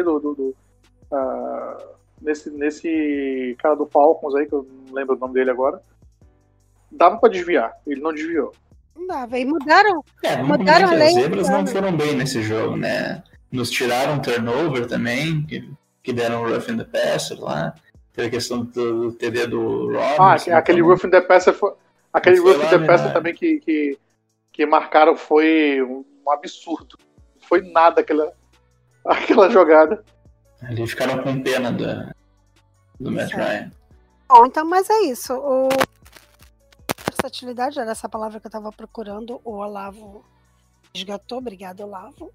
nesse cara do Falcons aí, que eu não lembro o nome dele agora, dava pra desviar, ele não desviou. Não dava, e mudaram a lei. As zebras não foram bem nesse jogo, né? Nos tiraram turnover também, que deram rough in the passer lá, teve a questão do TD do Roberts. Aquele rough in the passer foi... Aquele rough in the passer também que marcaram foi um absurdo. Não foi nada aquela jogada. Ali ficaram com pena do Matt Ryan. Bom, então, mas é isso. Versatilidade era essa palavra que eu estava procurando. O Olavo resgatou. Obrigado, Olavo.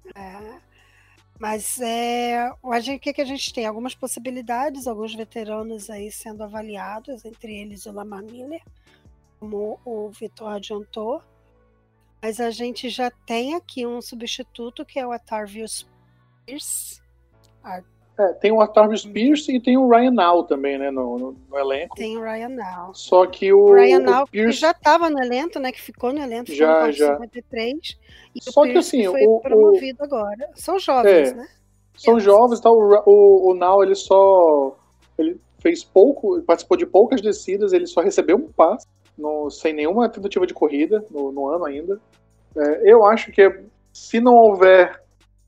Mas o que a gente tem? Algumas possibilidades, alguns veteranos aí sendo avaliados, entre eles o Lamar Miller, como o Vitor adiantou. Mas a gente já tem aqui um substituto que é o Artavius Pierce. Tem o Artavius Pierce e tem o Ryan Nall também, né, no elenco. Tem o Ryan Nall. Só que o Ryan Nall Pierce... que já estava no elenco, né, que ficou no elenco, já. 53. E só o Pierce que assim, foi promovido agora. São jovens, né? São jovens, tá? O Nall, ele fez pouco, ele participou de poucas descidas, ele só recebeu um passe, sem nenhuma tentativa de corrida no ano ainda. Eu acho que se não houver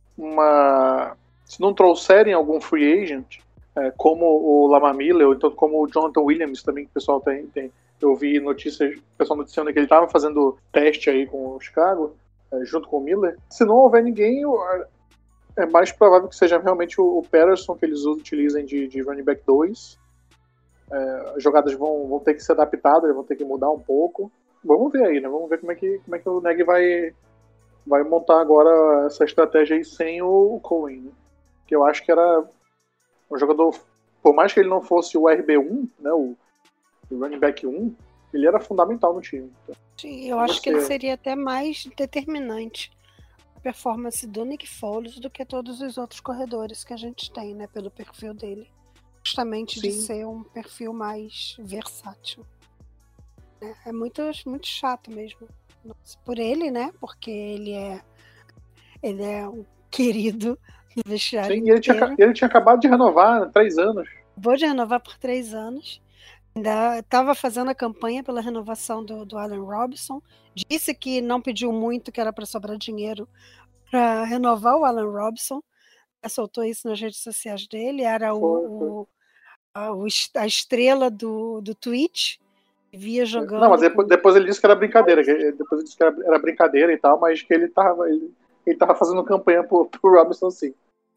se não trouxerem algum free agent, como o Lamar Miller, ou então como o Jonathan Williams também, que o pessoal tem. Eu vi notícias, o pessoal noticiando que ele estava fazendo teste aí com o Chicago, junto com o Miller. Se não houver ninguém, é mais provável que seja realmente o Patterson que eles utilizem de running back 2. As jogadas vão ter que ser adaptadas, vão ter que mudar um pouco. Vamos ver aí, né? Vamos ver como é que o Nagy vai montar agora essa estratégia aí sem o Cohen, né? Que eu acho que era um jogador, por mais que ele não fosse o RB1, né? O running back 1, ele era fundamental no time. Então, sim, eu acho que ele seria até mais determinante a performance do Nick Foles do que todos os outros corredores que a gente tem, né? Pelo perfil dele. Justamente de ser um perfil mais versátil. É muito, muito chato mesmo. Por ele, né? Porque ele é um querido no vestiário Sim, inteiro. ele tinha acabado de renovar 3 anos. Acabou de renovar por 3 anos. Ainda estava fazendo a campanha pela renovação do Allen Robinson. Disse que não pediu muito, que era para sobrar dinheiro para renovar o Allen Robinson. Soltou isso nas redes sociais dele. Era a estrela do Twitch. Via jogando. Não, mas depois ele disse que era brincadeira. Depois ele disse que era brincadeira e tal, mas que ele tava fazendo campanha pro Robinson, sim.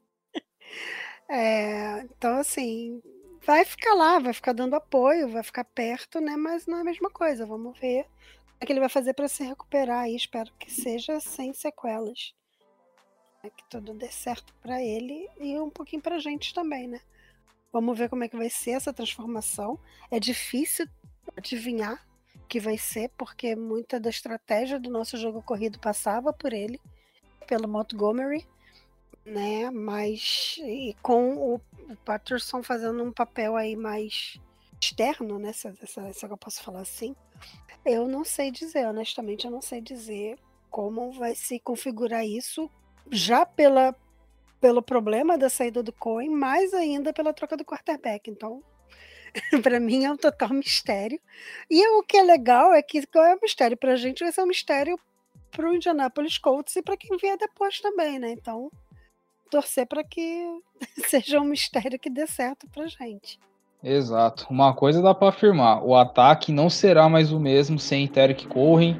Então, assim, vai ficar lá, vai ficar dando apoio, vai ficar perto, né? Mas não é a mesma coisa. Vamos ver o que ele vai fazer para se recuperar e espero que seja sem sequelas. Que tudo dê certo para ele e um pouquinho pra gente também, né? Vamos ver como é que vai ser essa transformação. É difícil adivinhar o que vai ser, porque muita da estratégia do nosso jogo corrido passava por ele, pelo Montgomery, né? Mas e com o Patterson fazendo um papel aí mais externo, né? Se eu posso falar assim. Eu não sei dizer, honestamente, eu não sei dizer como vai se configurar isso, já pelo problema da saída do Cohen, mais ainda pela troca do quarterback. Então, para mim é um total mistério. E o que é legal é que qual é o mistério para a gente vai ser um mistério para o Indianapolis Colts e para quem vier depois também, né? Então, torcer para que seja um mistério que dê certo para gente. Exato. Uma coisa dá para afirmar: o ataque não será mais o mesmo sem Derrick Cohen.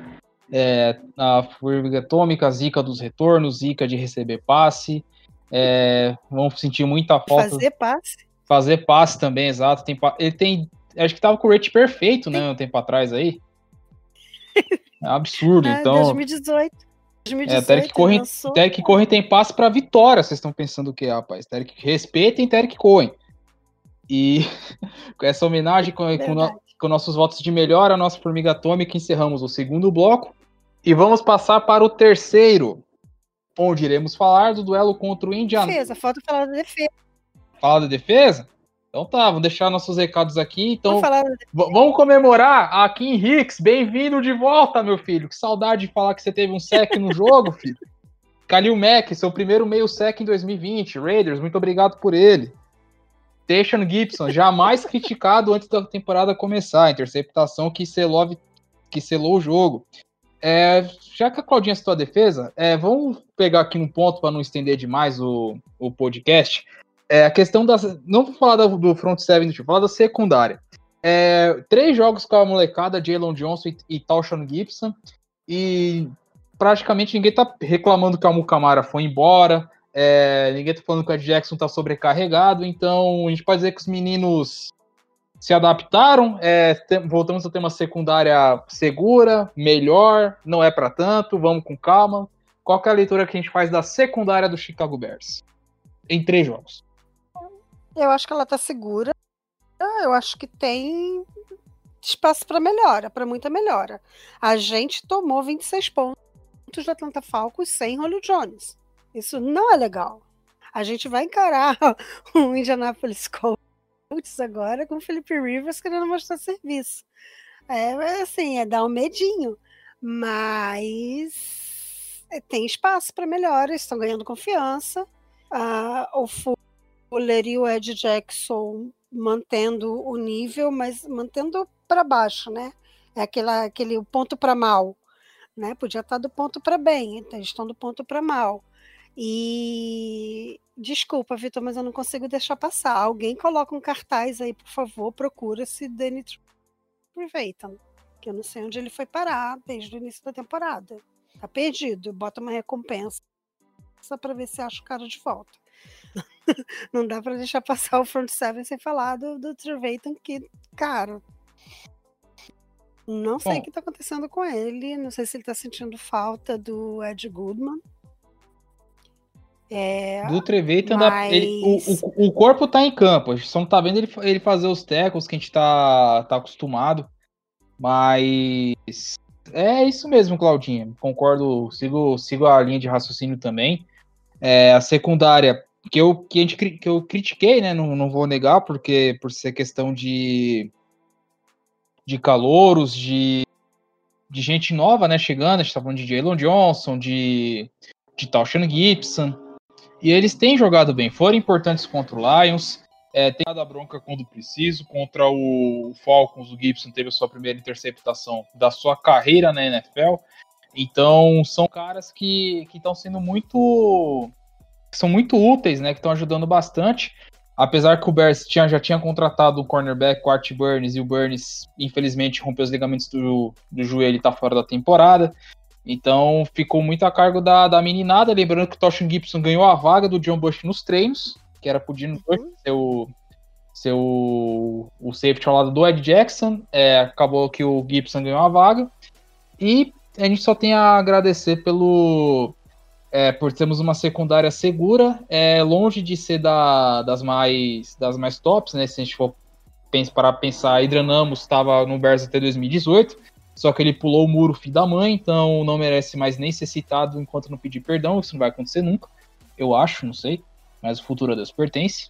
A formiga atômica, zica dos retornos, zica de receber passe. Vamos sentir muita falta. Fazer passe também, exato. Ele tem. Acho que tava com o rate perfeito, né? Um tempo atrás aí. É um absurdo, então. 2018. Derrick Cohen tem passe para vitória. Vocês estão pensando o que, rapaz? Respeitem Derrick Cohen. E com essa homenagem, com nossos votos de melhor, a nossa formiga atômica, encerramos o segundo bloco. E vamos passar para o terceiro, onde iremos falar do duelo contra o Indianapolis. Falta falar da defesa. Falar da defesa? Então tá, vamos deixar nossos recados aqui. Então, vamos comemorar a Kim Hicks. Bem-vindo de volta, meu filho. Que saudade de falar que você teve um sec no jogo, filho. Khalil Mack, seu primeiro meio sec em 2020. Raiders, muito obrigado por ele. Tayshaun Gibson, jamais criticado antes da temporada começar. Interceptação que selou o jogo. Já que a Claudinha citou a defesa, vamos pegar aqui um ponto para não estender demais o podcast. A questão das. Não vou falar do front seven do time, vou falar da secundária. 3 jogos com a molecada, Jalen Johnson e Tayshaun Gibson, e praticamente ninguém tá reclamando que a Mukamara foi embora, ninguém tá falando que o Ed Jackson tá sobrecarregado, então a gente pode dizer que os meninos se adaptaram, voltamos a ter uma secundária segura, melhor, não é para tanto, vamos com calma. Qual que é a leitura que a gente faz da secundária do Chicago Bears? Em 3 jogos. Eu acho que ela tá segura. Eu acho que tem espaço para melhora, para muita melhora. A gente tomou 26 pontos do Atlanta Falcons sem Julio Jones. Isso não é legal. A gente vai encarar o Indianapolis Colts agora com o Philip Rivers querendo mostrar serviço. Assim, dar um medinho. Mas tem espaço para melhora, estão ganhando confiança. O Fuller e o Ed Jackson mantendo o nível, mas mantendo para baixo, né? Aquele ponto para mal, né? Podia estar do ponto para bem, então eles estão do ponto para mal. E desculpa, Vitor, mas eu não consigo deixar passar. Alguém coloca um cartaz aí, por favor, procura-se Danny Trevathan, que eu não sei onde ele foi parar desde o início da temporada. Tá perdido, bota uma recompensa para ver se acha o cara de volta. Não dá para deixar passar o front seven sem falar do Trevathan, que, cara, não sei o que tá acontecendo com ele, não sei se ele tá sentindo falta do Ed Goodman. Do Trevathan, o corpo tá em campo, a gente só não tá vendo ele fazer os tackles que a gente tá acostumado, mas é isso mesmo, Claudinha, concordo, sigo a linha de raciocínio também. A secundária que eu critiquei, né? Não vou negar, porque por ser questão de calouros, de gente nova, né? Chegando, a gente tá falando de Jalen Johnson, de Tayshaun Gibson. E eles têm jogado bem, foram importantes contra o Lions, tem dado a bronca quando preciso, contra o Falcons, o Gibson teve a sua primeira interceptação da sua carreira na NFL. Então, são caras que estão sendo são muito úteis, né? Que estão ajudando bastante. Apesar que o Bears já tinha contratado o cornerback, o Art Burns, e o Burns, infelizmente, rompeu os ligamentos do joelho e está fora da temporada. Então, ficou muito a cargo da meninada. Lembrando que o Toshin Gibson ganhou a vaga do John Bush nos treinos, que era pro Dino Bush ser o safety ao lado do Ed Jackson. Acabou que o Gibson ganhou a vaga. E a gente só tem a agradecer por termos uma secundária segura, longe de ser das mais tops, né? Se a gente for parar pra pensar, Adrian Amos estava no Bears até 2018, só que ele pulou o muro filho da mãe, então não merece mais nem ser citado enquanto não pedir perdão. Isso não vai acontecer nunca, eu acho, não sei, mas o futuro a Deus pertence.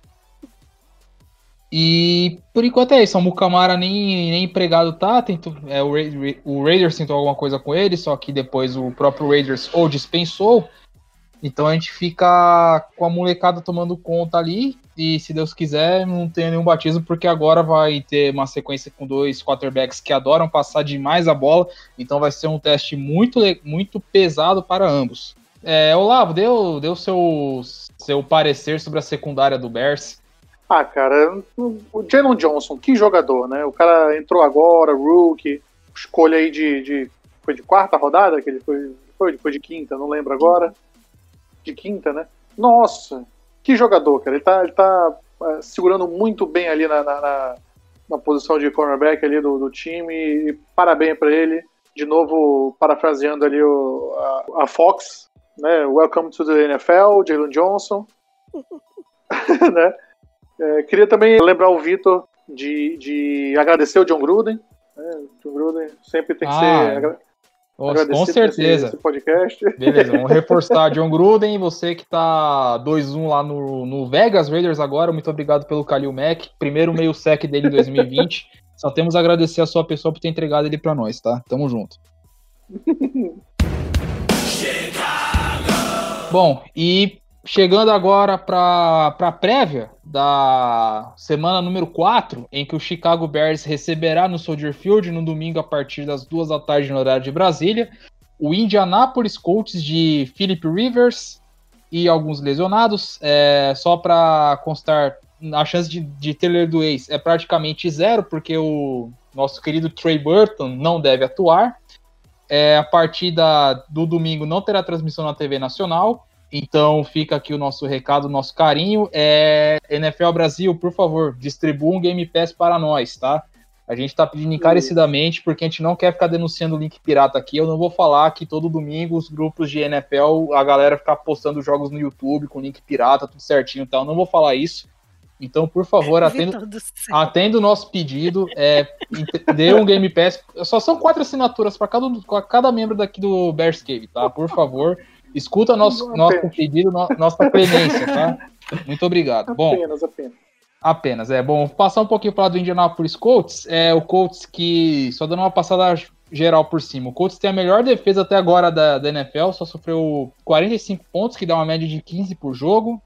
E por enquanto é isso, o Mukamara nem empregado tá, o Raiders tentou alguma coisa com ele, só que depois o próprio Raiders ou dispensou, então a gente fica com a molecada tomando conta ali, e se Deus quiser não tem nenhum batismo, porque agora vai ter uma sequência com 2 quarterbacks que adoram passar demais a bola, então vai ser um teste muito, muito pesado para ambos. Olavo, deu seu parecer sobre a secundária do Bears. Ah, cara, o Jalen Johnson, que jogador, né? O cara entrou agora, rookie, escolha aí foi de quarta rodada que ele foi de quinta, não lembro agora. De quinta, né? Nossa, que jogador, cara. Ele tá segurando muito bem ali na posição de cornerback ali do time, e parabéns pra ele. De novo, parafraseando ali a Fox, né? Welcome to the NFL, Jalen Johnson. Né? Queria também lembrar o Vitor de agradecer o John Gruden. John Gruden sempre tem que ser agradecido com certeza. Esse podcast. Beleza, vamos reforçar John Gruden. Você que tá 2-1 lá no Vegas Raiders agora, muito obrigado pelo Khalil Mack. Primeiro meio sec dele em 2020. Só temos a agradecer a sua pessoa por ter entregado ele pra nós, tá? Tamo junto. Bom, e chegando agora para a prévia da semana número 4, em que o Chicago Bears receberá no Soldier Field no domingo a partir das 2 da tarde no horário de Brasília, o Indianapolis Colts de Philip Rivers e alguns lesionados. Só para constar, a chance de Taylor do ex é praticamente 0, porque o nosso querido Trey Burton não deve atuar. A partida do domingo não terá transmissão na TV nacional. Então fica aqui o nosso recado, o nosso carinho. NFL Brasil, por favor, distribua um Game Pass para nós, tá? A gente tá pedindo encarecidamente, porque a gente não quer ficar denunciando o link pirata aqui. Eu não vou falar que todo domingo os grupos de NFL, a galera ficar postando jogos no YouTube com link pirata, tudo certinho e tal. Eu não vou falar isso. Então, por favor, atenda o nosso pedido, dê um Game Pass. Só são 4 assinaturas para cada membro daqui do Bears Cave, tá? Por favor, escuta nosso pedido, nossa clemência, tá? Muito obrigado. Apenas. Bom, passar um pouquinho para lá do Indianapolis Colts. O Colts que, só dando uma passada geral por cima, o Colts tem a melhor defesa até agora da NFL, só sofreu 45 pontos, que dá uma média de 15 por jogo.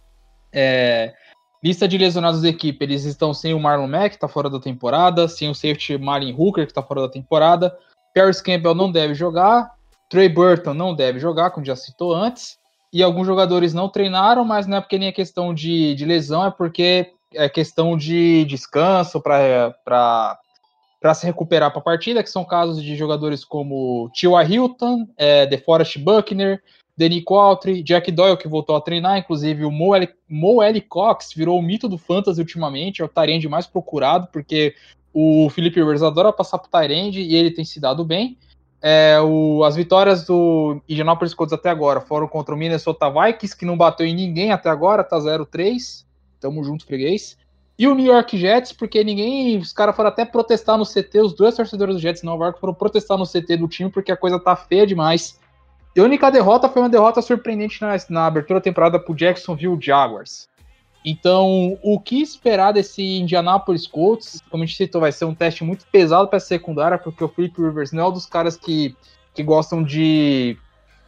Lista de lesionados da equipe, eles estão sem o Marlon Mack, que está fora da temporada, sem o safety Marlon Hooker, que está fora da temporada, Paris Campbell não deve jogar, Trey Burton não deve jogar, como já citou antes, e alguns jogadores não treinaram, mas não é porque nem é questão de lesão, é porque é questão de descanso para se recuperar para a partida, que são casos de jogadores como T.Y. Hilton, DeForest Buckner, Denico Autry, Jack Doyle, que voltou a treinar, inclusive o Mo Alley Cox virou o mito do fantasy ultimamente, é o tight end mais procurado, porque o Philip Rivers adora passar pro tight end e ele tem se dado bem. As vitórias do Indianapolis Colts até agora foram contra o Minnesota Vikings, que não bateu em ninguém até agora, tá 0-3, tamo junto, freguês. E o New York Jets, porque os caras foram até protestar no CT, os 2 torcedores do Jets Nova York foram protestar no CT do time, porque a coisa tá feia demais. E a única derrota foi uma derrota surpreendente na abertura da temporada pro Jacksonville Jaguars. Então, o que esperar desse Indianapolis Colts? Como a gente citou, vai ser um teste muito pesado para a secundária, porque o Philip Rivers não é um dos caras que gostam de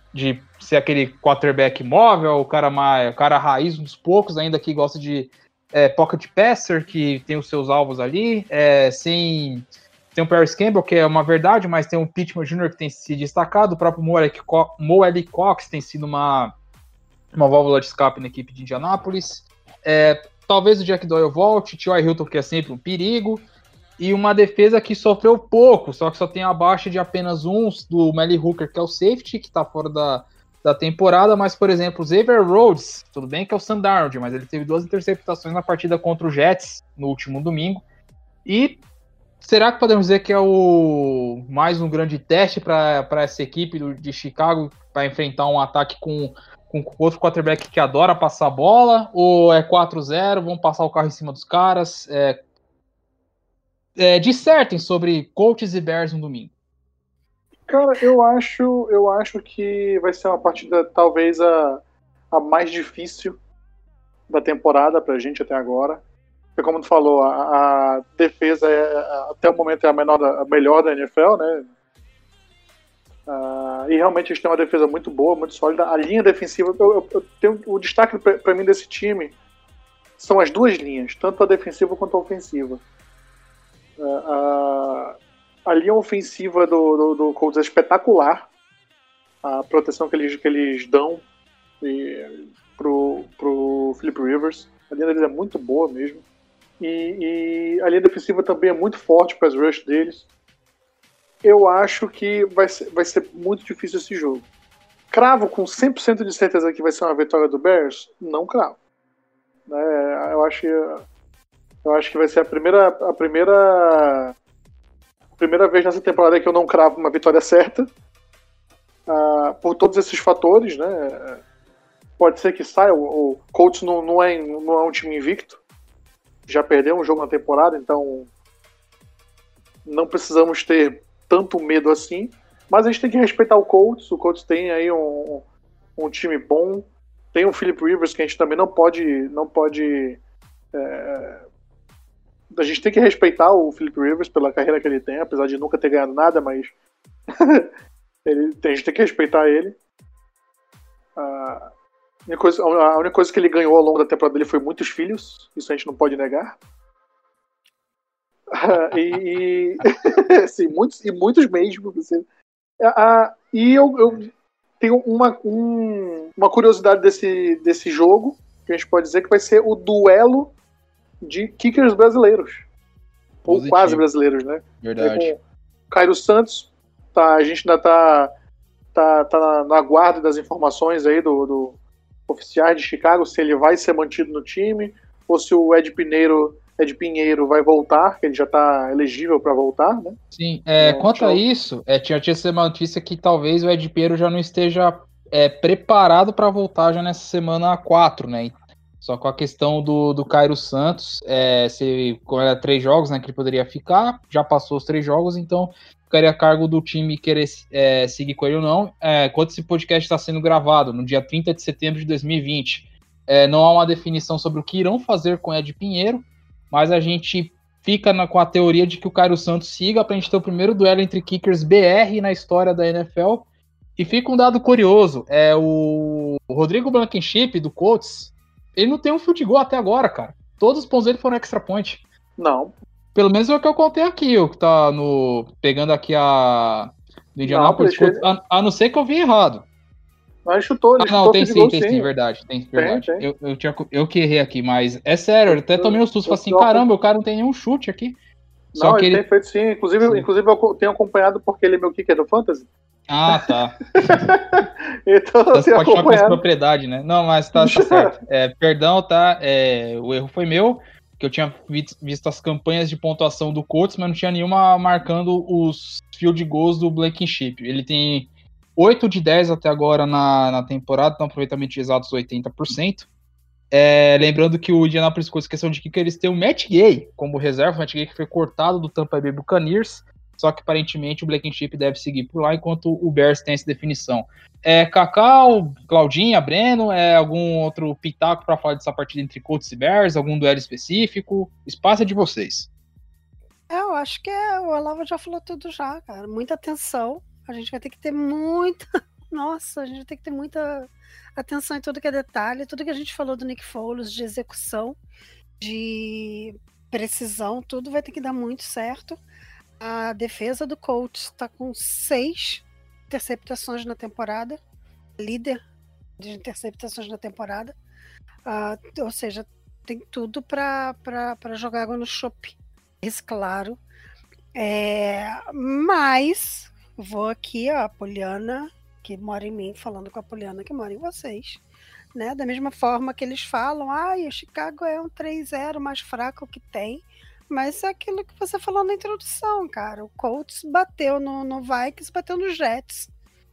de ser aquele quarterback móvel, o cara raiz, um dos poucos ainda que gosta de pocket passer, que tem os seus alvos ali, tem o Paris Campbell, que é uma verdade, mas tem o Pittman Jr. que tem se destacado, o próprio Mo Alley Cox tem sido uma válvula de escape na equipe de Indianápolis, talvez o Jack Doyle volte, T.Y. Hilton, que é sempre um perigo, e uma defesa que sofreu pouco, só que só tem a baixa de apenas do Mally Hooker, que é o safety, que tá fora da temporada, mas, por exemplo, o Xavier Rhodes, tudo bem que é o Sam Darnold, mas ele teve 2 interceptações na partida contra o Jets no último domingo, e será que podemos dizer que é mais um grande teste para essa equipe de Chicago, para enfrentar um ataque com outro quarterback que adora passar a bola, ou é 4-0, vão passar o carro em cima dos caras? Dissertem sobre Colts e Bears no domingo. Cara, eu acho que vai ser uma partida talvez a mais difícil da temporada pra gente até agora. Porque como tu falou, a defesa até o momento é a melhor da NFL, né? E realmente eles têm uma defesa muito boa, muito sólida. A linha defensiva, eu tenho o destaque pra mim desse time são as 2 linhas, tanto a defensiva quanto a ofensiva. A linha ofensiva do Colts é espetacular. A proteção que eles dão pro Philip Rivers. A linha deles é muito boa mesmo. E a linha defensiva também é muito forte para as rush deles. Eu acho que vai ser muito difícil esse jogo. Cravo com 100% de certeza que vai ser uma vitória do Bears? Não cravo. Eu acho que vai ser a primeira vez nessa temporada que eu não cravo uma vitória certa, por todos esses fatores, né? Pode ser que saia, o Colts não é um time invicto, já perdeu um jogo na temporada, então não precisamos ter tanto medo assim, mas a gente tem que respeitar o Colts tem aí um time bom, tem o Philip Rivers que a gente também não pode a gente tem que respeitar o Philip Rivers pela carreira que ele tem, apesar de nunca ter ganhado nada, mas a gente tem que respeitar ele. A única coisa que ele ganhou ao longo da temporada dele foi muitos filhos, isso a gente não pode negar. Sim, muitos mesmo. E eu tenho uma curiosidade desse jogo, que a gente pode dizer que vai ser o duelo de kickers brasileiros. Positivo. Ou quase brasileiros, né? Verdade. Com Cairo Santos, a gente ainda tá no aguardo das informações aí do oficiais de Chicago, se ele vai ser mantido no time, ou se o Ed Pinheiro vai voltar, que ele já tá elegível para voltar, né? Sim, quanto a isso, tinha sido uma notícia que talvez o Ed Pinheiro já não esteja preparado para voltar já nessa semana 4, né? Só com a questão do Cairo Santos, como era 3 jogos, né, que ele poderia ficar, já passou os 3 jogos, então ficaria a cargo do time querer seguir com ele ou não. Enquanto esse podcast está sendo gravado, no dia 30 de setembro de 2020, não há uma definição sobre o que irão fazer com o Ed Pinheiro, mas a gente fica com a teoria de que o Cairo Santos siga para a gente ter o primeiro duelo entre kickers BR na história da NFL. E fica um dado curioso, o Rodrigo Blankenship, do Colts, ele não tem um field goal até agora, cara. Todos os pontos dele foram extra point. Não. Pelo menos é o que eu contei aqui, o que tá pegando aqui do Indianapolis, a não ser que eu vi errado. Mas chutou, ele não, chutou tem sim, verdade. Tem. Eu que errei aqui, mas é sério, eu até tomei um susto, falei assim, caramba, o cara não tem nenhum chute aqui. Não, ele tem feito sim, inclusive eu tenho acompanhado porque ele é meu kicker do Fantasy. Ah, tá. Então você pode falar com essa propriedade, né? Não, mas tá certo. Perdão, tá? O erro foi meu, que eu tinha visto as campanhas de pontuação do Colts, mas não tinha nenhuma marcando os field goals do Blankenship. Ele tem 8 de 10 até agora na temporada, então aproveitamento de exatos 80%. Lembrando que o Indianapolis Colts, questão de que eles têm o Matt Gay como reserva, o Matt Gay que foi cortado do Tampa Bay Buccaneers, só que aparentemente o Blankenship deve seguir por lá, enquanto o Bears tem essa definição. Cacau, Claudinha, Breno, algum outro pitaco para falar dessa partida entre Colts e Bears, algum duelo específico? Espaço é de vocês. Eu acho que o Olavo já falou tudo já, cara. Muita atenção. A gente vai ter que ter muita nossa, a gente tem que ter muita atenção em tudo que é detalhe, tudo que a gente falou do Nick Foles, de execução, de precisão, tudo vai ter que dar muito certo. A defesa do Colts está com 6 interceptações na temporada, líder de interceptações na temporada, ou seja, tem tudo para jogar água no chope. Isso, claro. Mas vou aqui, a Poliana, que mora em mim, falando com a Poliana que mora em vocês. Né? Da mesma forma que eles falam, o Chicago é um 3-0 mais fraco que tem. Mas é aquilo que você falou na introdução, cara. O Colts bateu no Vikings, bateu no Jets.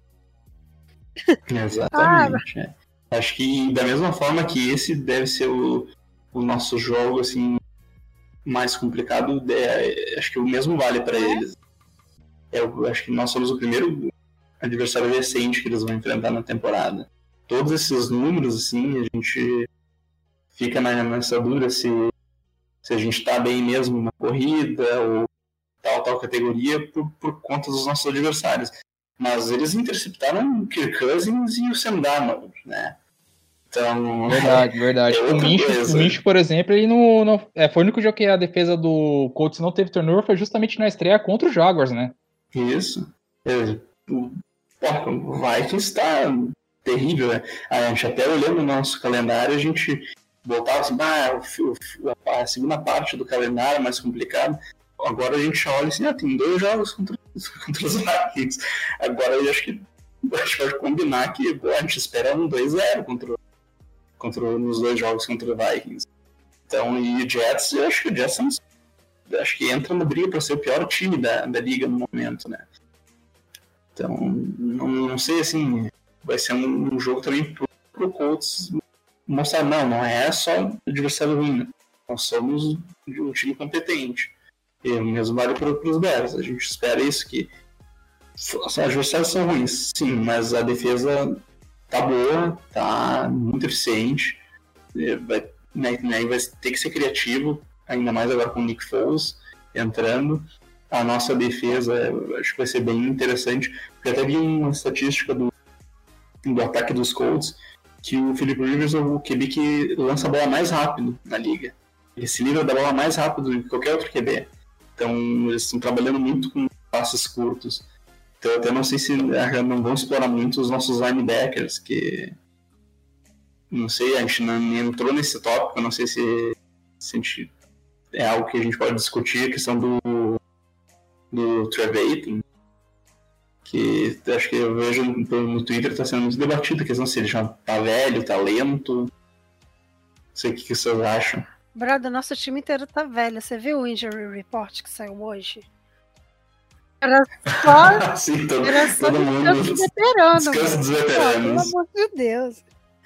Exatamente. Acho que da mesma forma que esse deve ser o nosso jogo assim, mais complicado, acho que o mesmo vale para eles. Eu acho que nós somos o primeiro adversário recente que eles vão enfrentar na temporada. Todos esses números, assim, a gente fica nessa dúvida se a gente está bem mesmo na corrida ou tal categoria por conta dos nossos adversários. Mas eles interceptaram o Kirk Cousins e o Sam Darnold, né? Então... Verdade. O Minch, por exemplo, ele não foi o único jogo que a defesa do Colts não teve turnover, foi justamente na estreia contra o Jaguars, né? Isso. O Vikings está terrível, né? A gente até olhando o nosso calendário, a gente voltava assim, a segunda parte do calendário é mais complicado. Agora a gente olha assim, tem 2 jogos contra os Vikings. Agora eu acho que a gente pode combinar que a gente espera um 2-0 nos 2 jogos contra o Vikings. Então, e o Jets, eu acho que o Jets acho que entra na briga para ser o pior time da liga no momento, né? Então, não sei, assim, vai ser um jogo também pro Colts mostrar, não é só adversário ruim, né? Nós somos um time competente. E o mesmo vale para os Bears. A gente espera isso, que os adversários são ruins, sim, mas a defesa tá boa, tá muito eficiente. Vai ter que ser criativo, ainda mais agora com o Nick Foles entrando. A nossa defesa, acho que vai ser bem interessante. Eu até vi uma estatística do ataque dos Colts, que o Philip Rivers é o QB que lança a bola mais rápido na liga. Ele se livra da bola mais rápido do que qualquer outro QB. Então, eles estão trabalhando muito com passes curtos. Então, eu até não sei se não vão explorar muito os nossos linebackers, que... Não sei, a gente não entrou nesse tópico, eu não sei se é algo que a gente pode discutir, a questão do Trevathan, que acho que eu vejo no Twitter está sendo muito debatido, a questão se ele já tá velho, tá lento. Não sei o que vocês acham. Brother, nosso time inteiro tá velho. Você viu o Injury Report que saiu hoje? Era só, Sim, todo mundo veterano. Descanso dos veteranos. Pelo amor de Deus.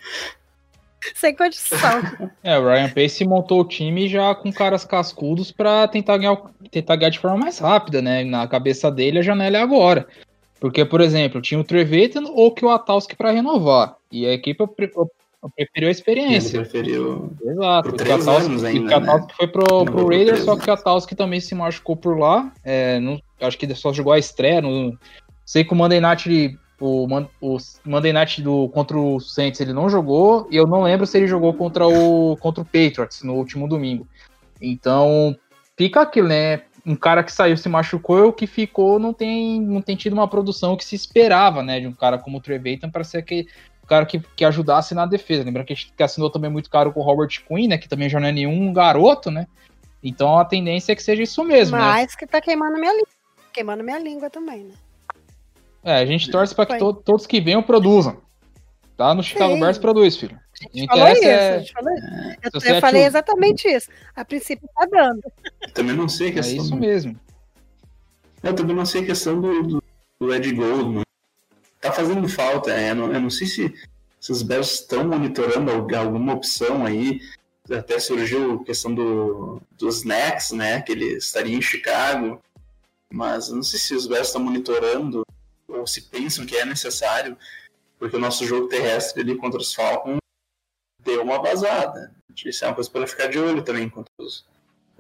Sem condição. O Ryan Pace montou o time já com caras cascudos pra tentar ganhar de forma mais rápida, né? Na cabeça dele, a janela é agora. Porque, por exemplo, tinha o Trevathan ou o Kwiatkowski pra renovar. E a equipe preferiu a experiência. Ele preferiu. Exato. Por 3 anos ainda, o Kwiatkowski foi pro Raiders, só que o 3 Kwiatkowski também se machucou por lá. Acho que só jogou a estreia. Sei que o Monday Night... O Monday Night contra o Saints ele não jogou, e eu não lembro se ele jogou contra o Patriots no último domingo. Então, fica aquilo, né? Um cara que saiu se machucou e o que ficou não tem tido uma produção que se esperava, né? De um cara como o Trevathan para ser aquele cara que ajudasse na defesa. Lembra que assinou também muito caro com o Robert Quinn, né? Que também já não é nenhum garoto, né? Então a tendência é que seja isso mesmo, Mas né? que tá queimando minha língua. Queimando minha língua também, né? A gente torce para que todos que venham produzam. Tá? No Chicago Bears produz, filho. A gente falou isso. Eu falei exatamente isso. A princípio tá dando. Eu também não sei a questão. É isso mesmo. Eu também não sei a questão do Ed Goldman. Tá fazendo falta. Eu não sei se os Bears estão monitorando alguma opção aí. Até surgiu a questão dos snacks, né? Que ele estaria em Chicago. Mas eu não sei se os Bears estão monitorando ou se pensam que é necessário, porque o nosso jogo terrestre ali contra os Falcons deu uma vazada. Isso é uma coisa para ficar de olho também contra os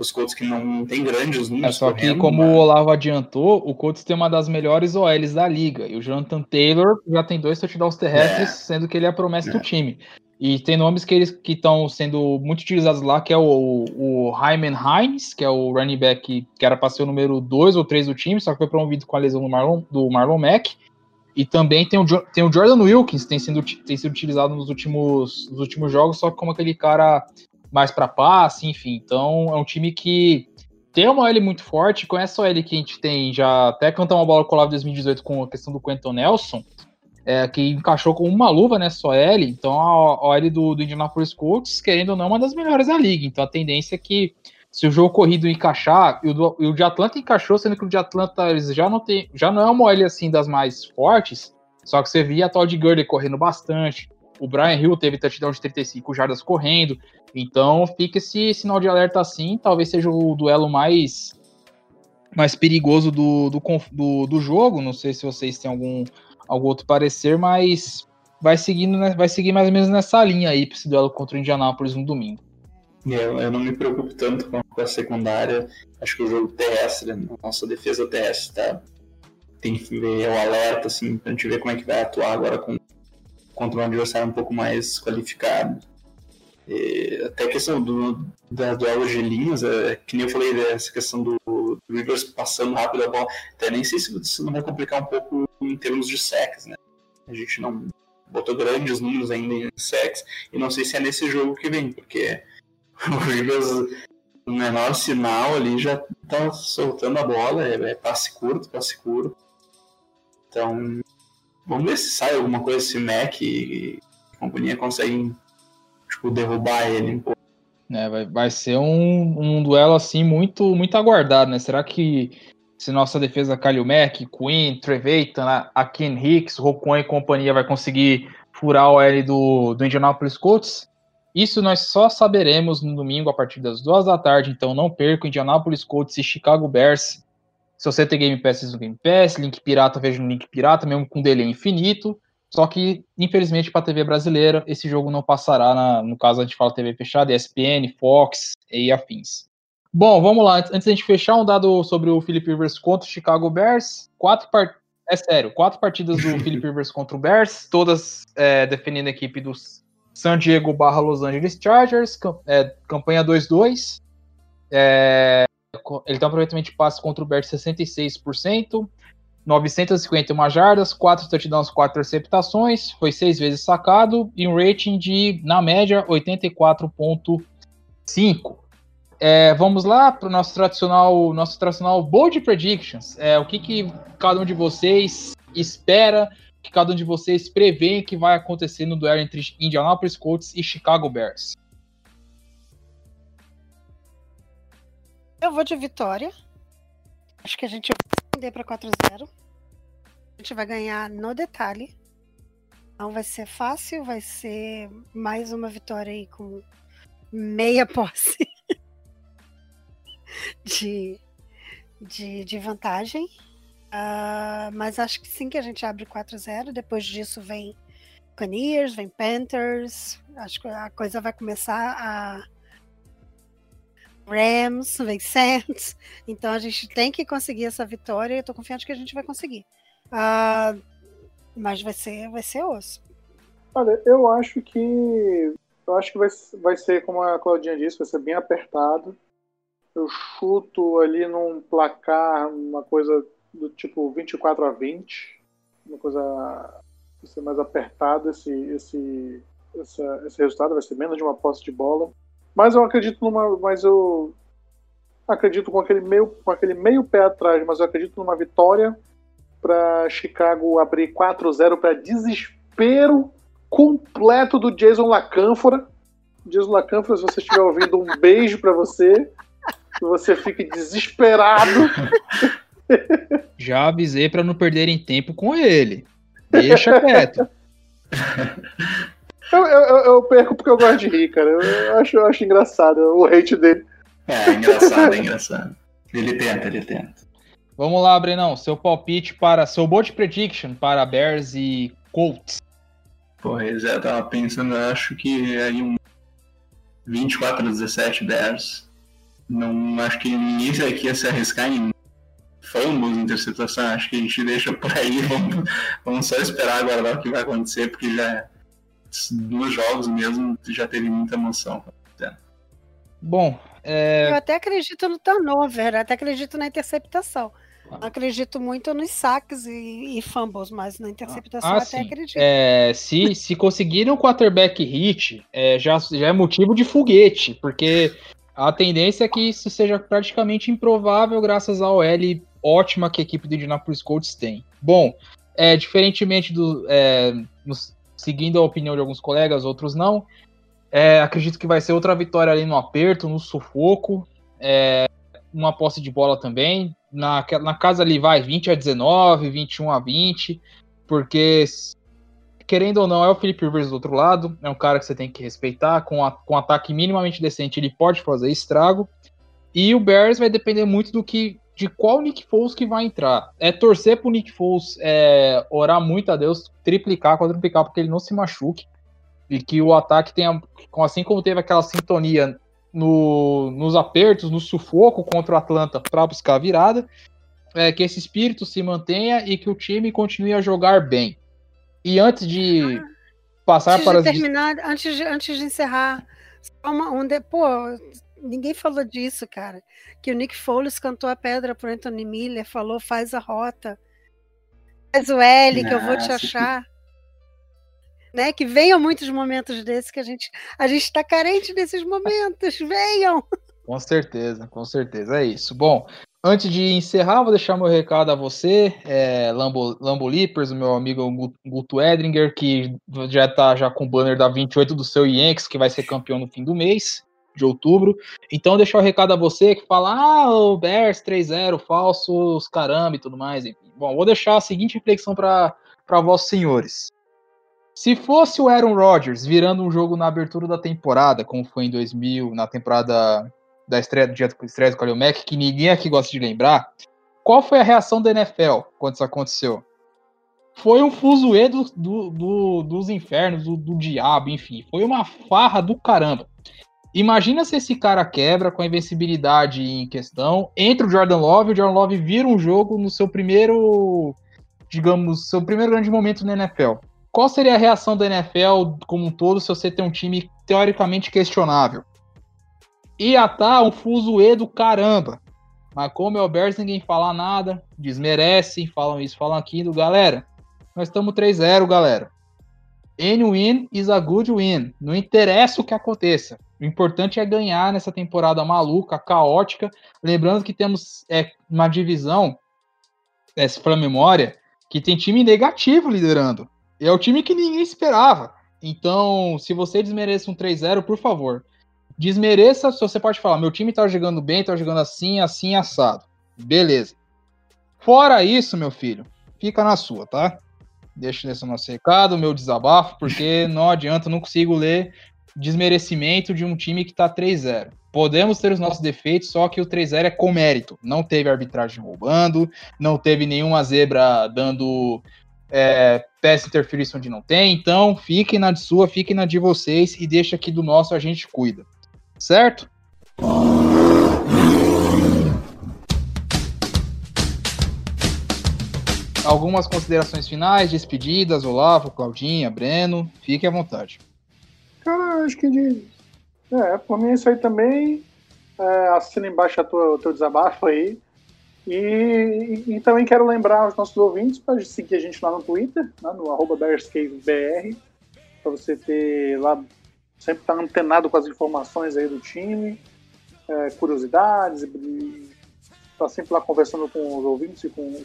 os Colts que não tem grandes números. Só que, correndo, como o Olavo adiantou, o Colts tem uma das melhores OLs da liga. E o Jonathan Taylor já tem 2 touchdowns terrestres, sendo que ele é a promessa do time. E tem nomes que estão sendo muito utilizados lá, que é o Hyman Hines, que é o running back que era para ser o número 2 ou 3 do time, só que foi promovido com a lesão do Marlon Mack. E também tem o Jordan Wilkins, que tem sido utilizado nos últimos jogos, só que como aquele cara mais para passe, enfim. Então é um time que tem uma OL muito forte, conhece a OL que a gente tem, já até cantar uma bola colada em 2018 com a questão do Quentin Nelson, que encaixou com uma luva nessa OL. Então a OL do Indianapolis Colts, querendo ou não, é uma das melhores da liga. Então a tendência é que, se o jogo corrido encaixar, e o de Atlanta encaixou, sendo que o de Atlanta eles já não é uma OL assim das mais fortes, só que você via a Todd Gurley correndo bastante, o Brian Hill teve touchdown de 35 jardas correndo, então fica esse sinal de alerta assim, talvez seja o duelo mais perigoso do jogo. Não sei se vocês têm algum outro parecer, mas vai seguir mais ou menos nessa linha aí para esse duelo contra o Indianapolis no domingo. Eu não me preocupo tanto com a secundária. Acho que o jogo terrestre, a nossa defesa terrestre tem que ver o alerta, assim, pra gente ver como é que vai atuar agora contra um adversário um pouco mais qualificado. Até a questão do duelo de linhas, que nem eu falei, essa questão do Rivers passando rápido a bola, até nem sei se isso não vai complicar um pouco em termos de sacks, né? A gente não botou grandes números ainda em sacks, e não sei se é nesse jogo que vem, porque o Rivers, no menor sinal ali, já tá soltando a bola, é passe curto. Então, vamos ver se sai alguma coisa, se Mac e companhia conseguem, derrubar ele um pouco. Vai ser um duelo assim muito, muito aguardado, né? Será que se nossa defesa Kalil Mack, Quinn, Trevathan, Akiem Hicks, Roquan e companhia vai conseguir furar o OL do Indianapolis Colts? Isso nós só saberemos no domingo a partir das 2 da tarde, então não perca Indianapolis Colts e Chicago Bears. Se você tem Game Pass, no Game Pass, Link Pirata, veja no Link Pirata, mesmo com delay infinito. Só que, infelizmente, para a TV brasileira, esse jogo não passará, no caso a gente fala TV fechada, ESPN, Fox e afins. Bom, vamos lá, antes da gente fechar, um dado sobre o Philip Rivers contra o Chicago Bears. 4 partidas do Philip Rivers contra o Bears, todas defendendo a equipe dos San Diego / Los Angeles Chargers, campanha 2-2. Ele tem um aproveitamento de passe contra o Bears 66%, 951 jardas, 4 touchdowns, 4 interceptações, foi 6 vezes sacado e um rating de, na média, 84.5. Vamos lá para o nosso tradicional Bold Predictions. O que cada um de vocês espera, que cada um de vocês prevê que vai acontecer no duelo entre Indianapolis Colts e Chicago Bears? Eu vou de vitória. Acho que a gente vai perder para 4-0. A gente vai ganhar no detalhe. Não vai ser fácil, vai ser mais uma vitória aí com meia posse de vantagem. Mas acho que sim que a gente abre 4-0. Depois disso vem Buccaneers, vem Panthers. Acho que a coisa vai começar a Rams, vem Saints. Então a gente tem que conseguir essa vitória e eu tô confiante que a gente vai conseguir. Mas vai ser osso. Olha, eu acho que vai ser, como a Claudinha disse, vai ser bem apertado. Eu chuto ali num placar, uma coisa do tipo 24-20, uma coisa vai ser mais apertada. Esse resultado vai ser menos de uma posse de bola. Mas eu acredito com aquele meio pé atrás, mas eu acredito numa vitória para Chicago abrir 4-0 para desespero completo do Jason LaCanfora. Jason LaCanfora, se você estiver ouvindo, um beijo para você. Que você fique desesperado. Já avisei para não perderem tempo com ele. Deixa quieto. Eu perco porque eu gosto de rir, cara. Eu acho engraçado o hate dele. É engraçado. Ele tenta. Vamos lá, Brenão. Seu palpite seu bold prediction para Bears e Colts. Eu tava pensando, eu acho que aí um 24-17 Bears. Não acho que ninguém aqui ia se arriscar em fumbles, interceptação. Acho que a gente deixa por aí. Vamos só esperar aguardar o que vai acontecer, porque já nos jogos mesmo já teve muita emoção. Bom, Eu até acredito no turnover, até acredito na interceptação. Não acredito muito nos saques e fumbles, mas na interceptação até sim. acredito. Se conseguirem um quarterback hit, já é motivo de foguete, porque a tendência é que isso seja praticamente improvável graças à OL ótima que a equipe do Indianapolis Colts tem. Bom, diferentemente seguindo a opinião de alguns colegas, outros não, acredito que vai ser outra vitória ali no aperto, no sufoco, uma posse de bola também. Na casa ali vai 20-19, 21-20, porque, querendo ou não, é o Philip Rivers do outro lado, é um cara que você tem que respeitar, com ataque minimamente decente ele pode fazer estrago, e o Bears vai depender muito de qual Nick Foles que vai entrar. Torcer pro Nick Foles, orar muito a Deus, triplicar, quadruplicar, porque ele não se machuque, e que o ataque tenha, assim como teve aquela sintonia nos apertos, no sufoco contra o Atlanta para buscar a virada, que esse espírito se mantenha e que o time continue a jogar bem. E antes de passar para antes de encerrar, ninguém falou disso, cara, que o Nick Foles cantou a pedra pro Anthony Miller, falou faz a rota, faz o L que eu vou te achar. Né, que venham muitos momentos desses, que a gente está carente desses momentos, venham! Com certeza, é isso. Bom, antes de encerrar, vou deixar meu recado a você, Lambo Leapers, o meu amigo Guto Edringer, que já está com o banner da 28 do seu Yankees, que vai ser campeão no fim do mês, de outubro. Então, deixar o recado a você, que fala, o Bears 3-0, falsos, caramba e tudo mais. Enfim. Bom, vou deixar a seguinte reflexão para vossos senhores. Se fosse o Aaron Rodgers virando um jogo na abertura da temporada, como foi em 2000, na temporada da estreia do dia do estreia do Khalil Mack, que ninguém aqui gosta de lembrar, qual foi a reação da NFL quando isso aconteceu? Foi um fuzuê dos infernos, do diabo, enfim. Foi uma farra do caramba. Imagina se esse cara quebra com a invencibilidade em questão, entra o Jordan Love vira um jogo no seu primeiro, seu primeiro grande momento na NFL. Qual seria a reação da NFL como um todo se você tem um time teoricamente questionável? Ia tá um fuzuê do caramba. Mas como é o Bears, ninguém fala nada, desmerecem, falam isso, falam aquilo. Galera, nós estamos 3-0, galera. Any win is a good win. Não interessa o que aconteça. O importante é ganhar nessa temporada maluca, caótica. Lembrando que temos uma divisão, se for a memória, que tem time negativo liderando. É o time que ninguém esperava. Então, se você desmerece um 3-0, por favor, desmereça. Se você pode falar, meu time tá jogando bem, tá jogando assim, assado. Beleza. Fora isso, meu filho, fica na sua, tá? Deixa nesse nosso recado, meu desabafo, porque não adianta, não consigo ler desmerecimento de um time que tá 3-0. Podemos ter os nossos defeitos, só que o 3-0 é com mérito. Não teve arbitragem roubando, não teve nenhuma zebra dando pass interference onde não tem. Então, fiquem na de sua, fiquem na de vocês e deixa aqui do nosso, a gente cuida. Certo? Algumas considerações finais, despedidas, Olavo, Claudinha, Breno, fiquem à vontade. Cara, acho que por mim é isso aí também. Assina embaixo o teu desabafo aí. E também quero lembrar aos nossos ouvintes para seguir a gente lá no Twitter, né, no @BearsCaveBR, para você ter lá, sempre estar antenado com as informações aí do time, curiosidades, estar sempre lá conversando com os ouvintes e com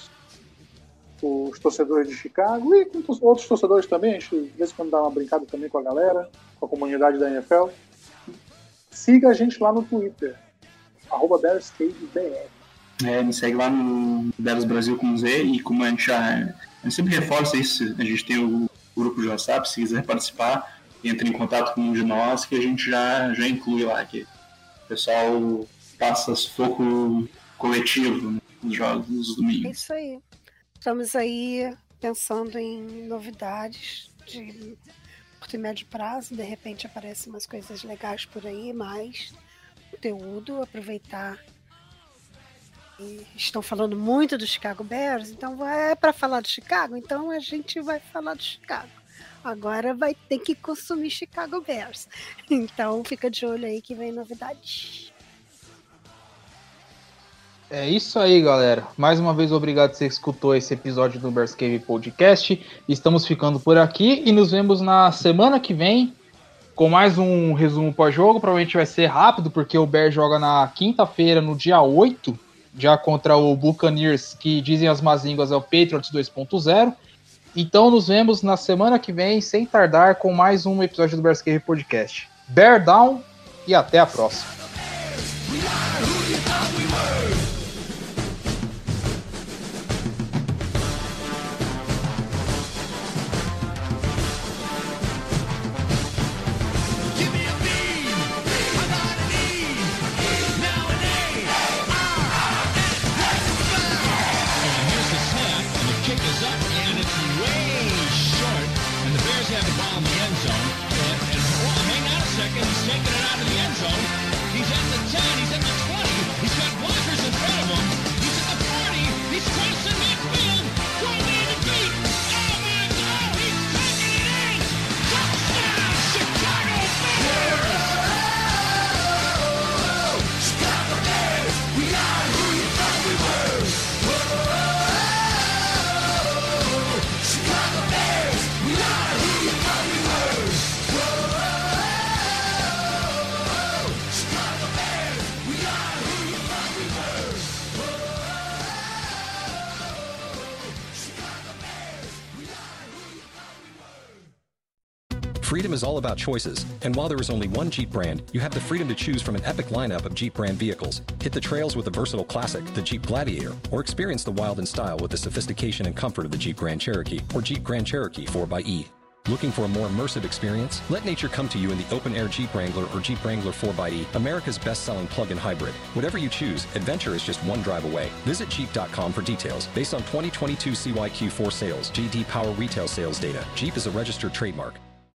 os torcedores de Chicago e com outros torcedores também. A gente de vez em quando dá uma brincada também com a galera, com a comunidade da NFL. Siga a gente lá no Twitter, @BearsCaveBR. Me segue lá no Bears Brasil com Z, e como a gente sempre reforça isso, a gente tem o grupo de WhatsApp, se quiser participar, entre em contato com um de nós, que a gente já inclui lá, que o pessoal passa sufoco coletivo nos jogos dos domingos. É isso aí. Estamos aí pensando em novidades de curto e médio prazo, de repente aparecem umas coisas legais por aí, mas conteúdo, aproveitar. E estão falando muito do Chicago Bears, então é para falar do Chicago, então a gente vai falar do Chicago. Agora vai ter que consumir Chicago Bears. Então fica de olho aí que vem novidade. É isso aí, galera. Mais uma vez, obrigado por você que escutou esse episódio do Bears Cave Podcast. Estamos ficando por aqui e nos vemos na semana que vem com mais um resumo pós-jogo. Provavelmente vai ser rápido, porque o Bears joga na quinta-feira, no dia 8, já contra o Buccaneers, que dizem as más línguas é o Patriots 2.0. Então nos vemos na semana que vem, sem tardar, com mais um episódio do Bears Cave Podcast. Bear down e até a próxima. Freedom is all about choices, and while there is only one Jeep brand, you have the freedom to choose from an epic lineup of Jeep brand vehicles. Hit the trails with the versatile classic, the Jeep Gladiator, or experience the wild in style with the sophistication and comfort of the Jeep Grand Cherokee or Jeep Grand Cherokee 4xe. Looking for a more immersive experience? Let nature come to you in the open-air Jeep Wrangler or Jeep Wrangler 4xe, America's best-selling plug-in hybrid. Whatever you choose, adventure is just one drive away. Visit Jeep.com for details. Based on 2022 CYQ4 sales, JD Power retail sales data, Jeep is a registered trademark.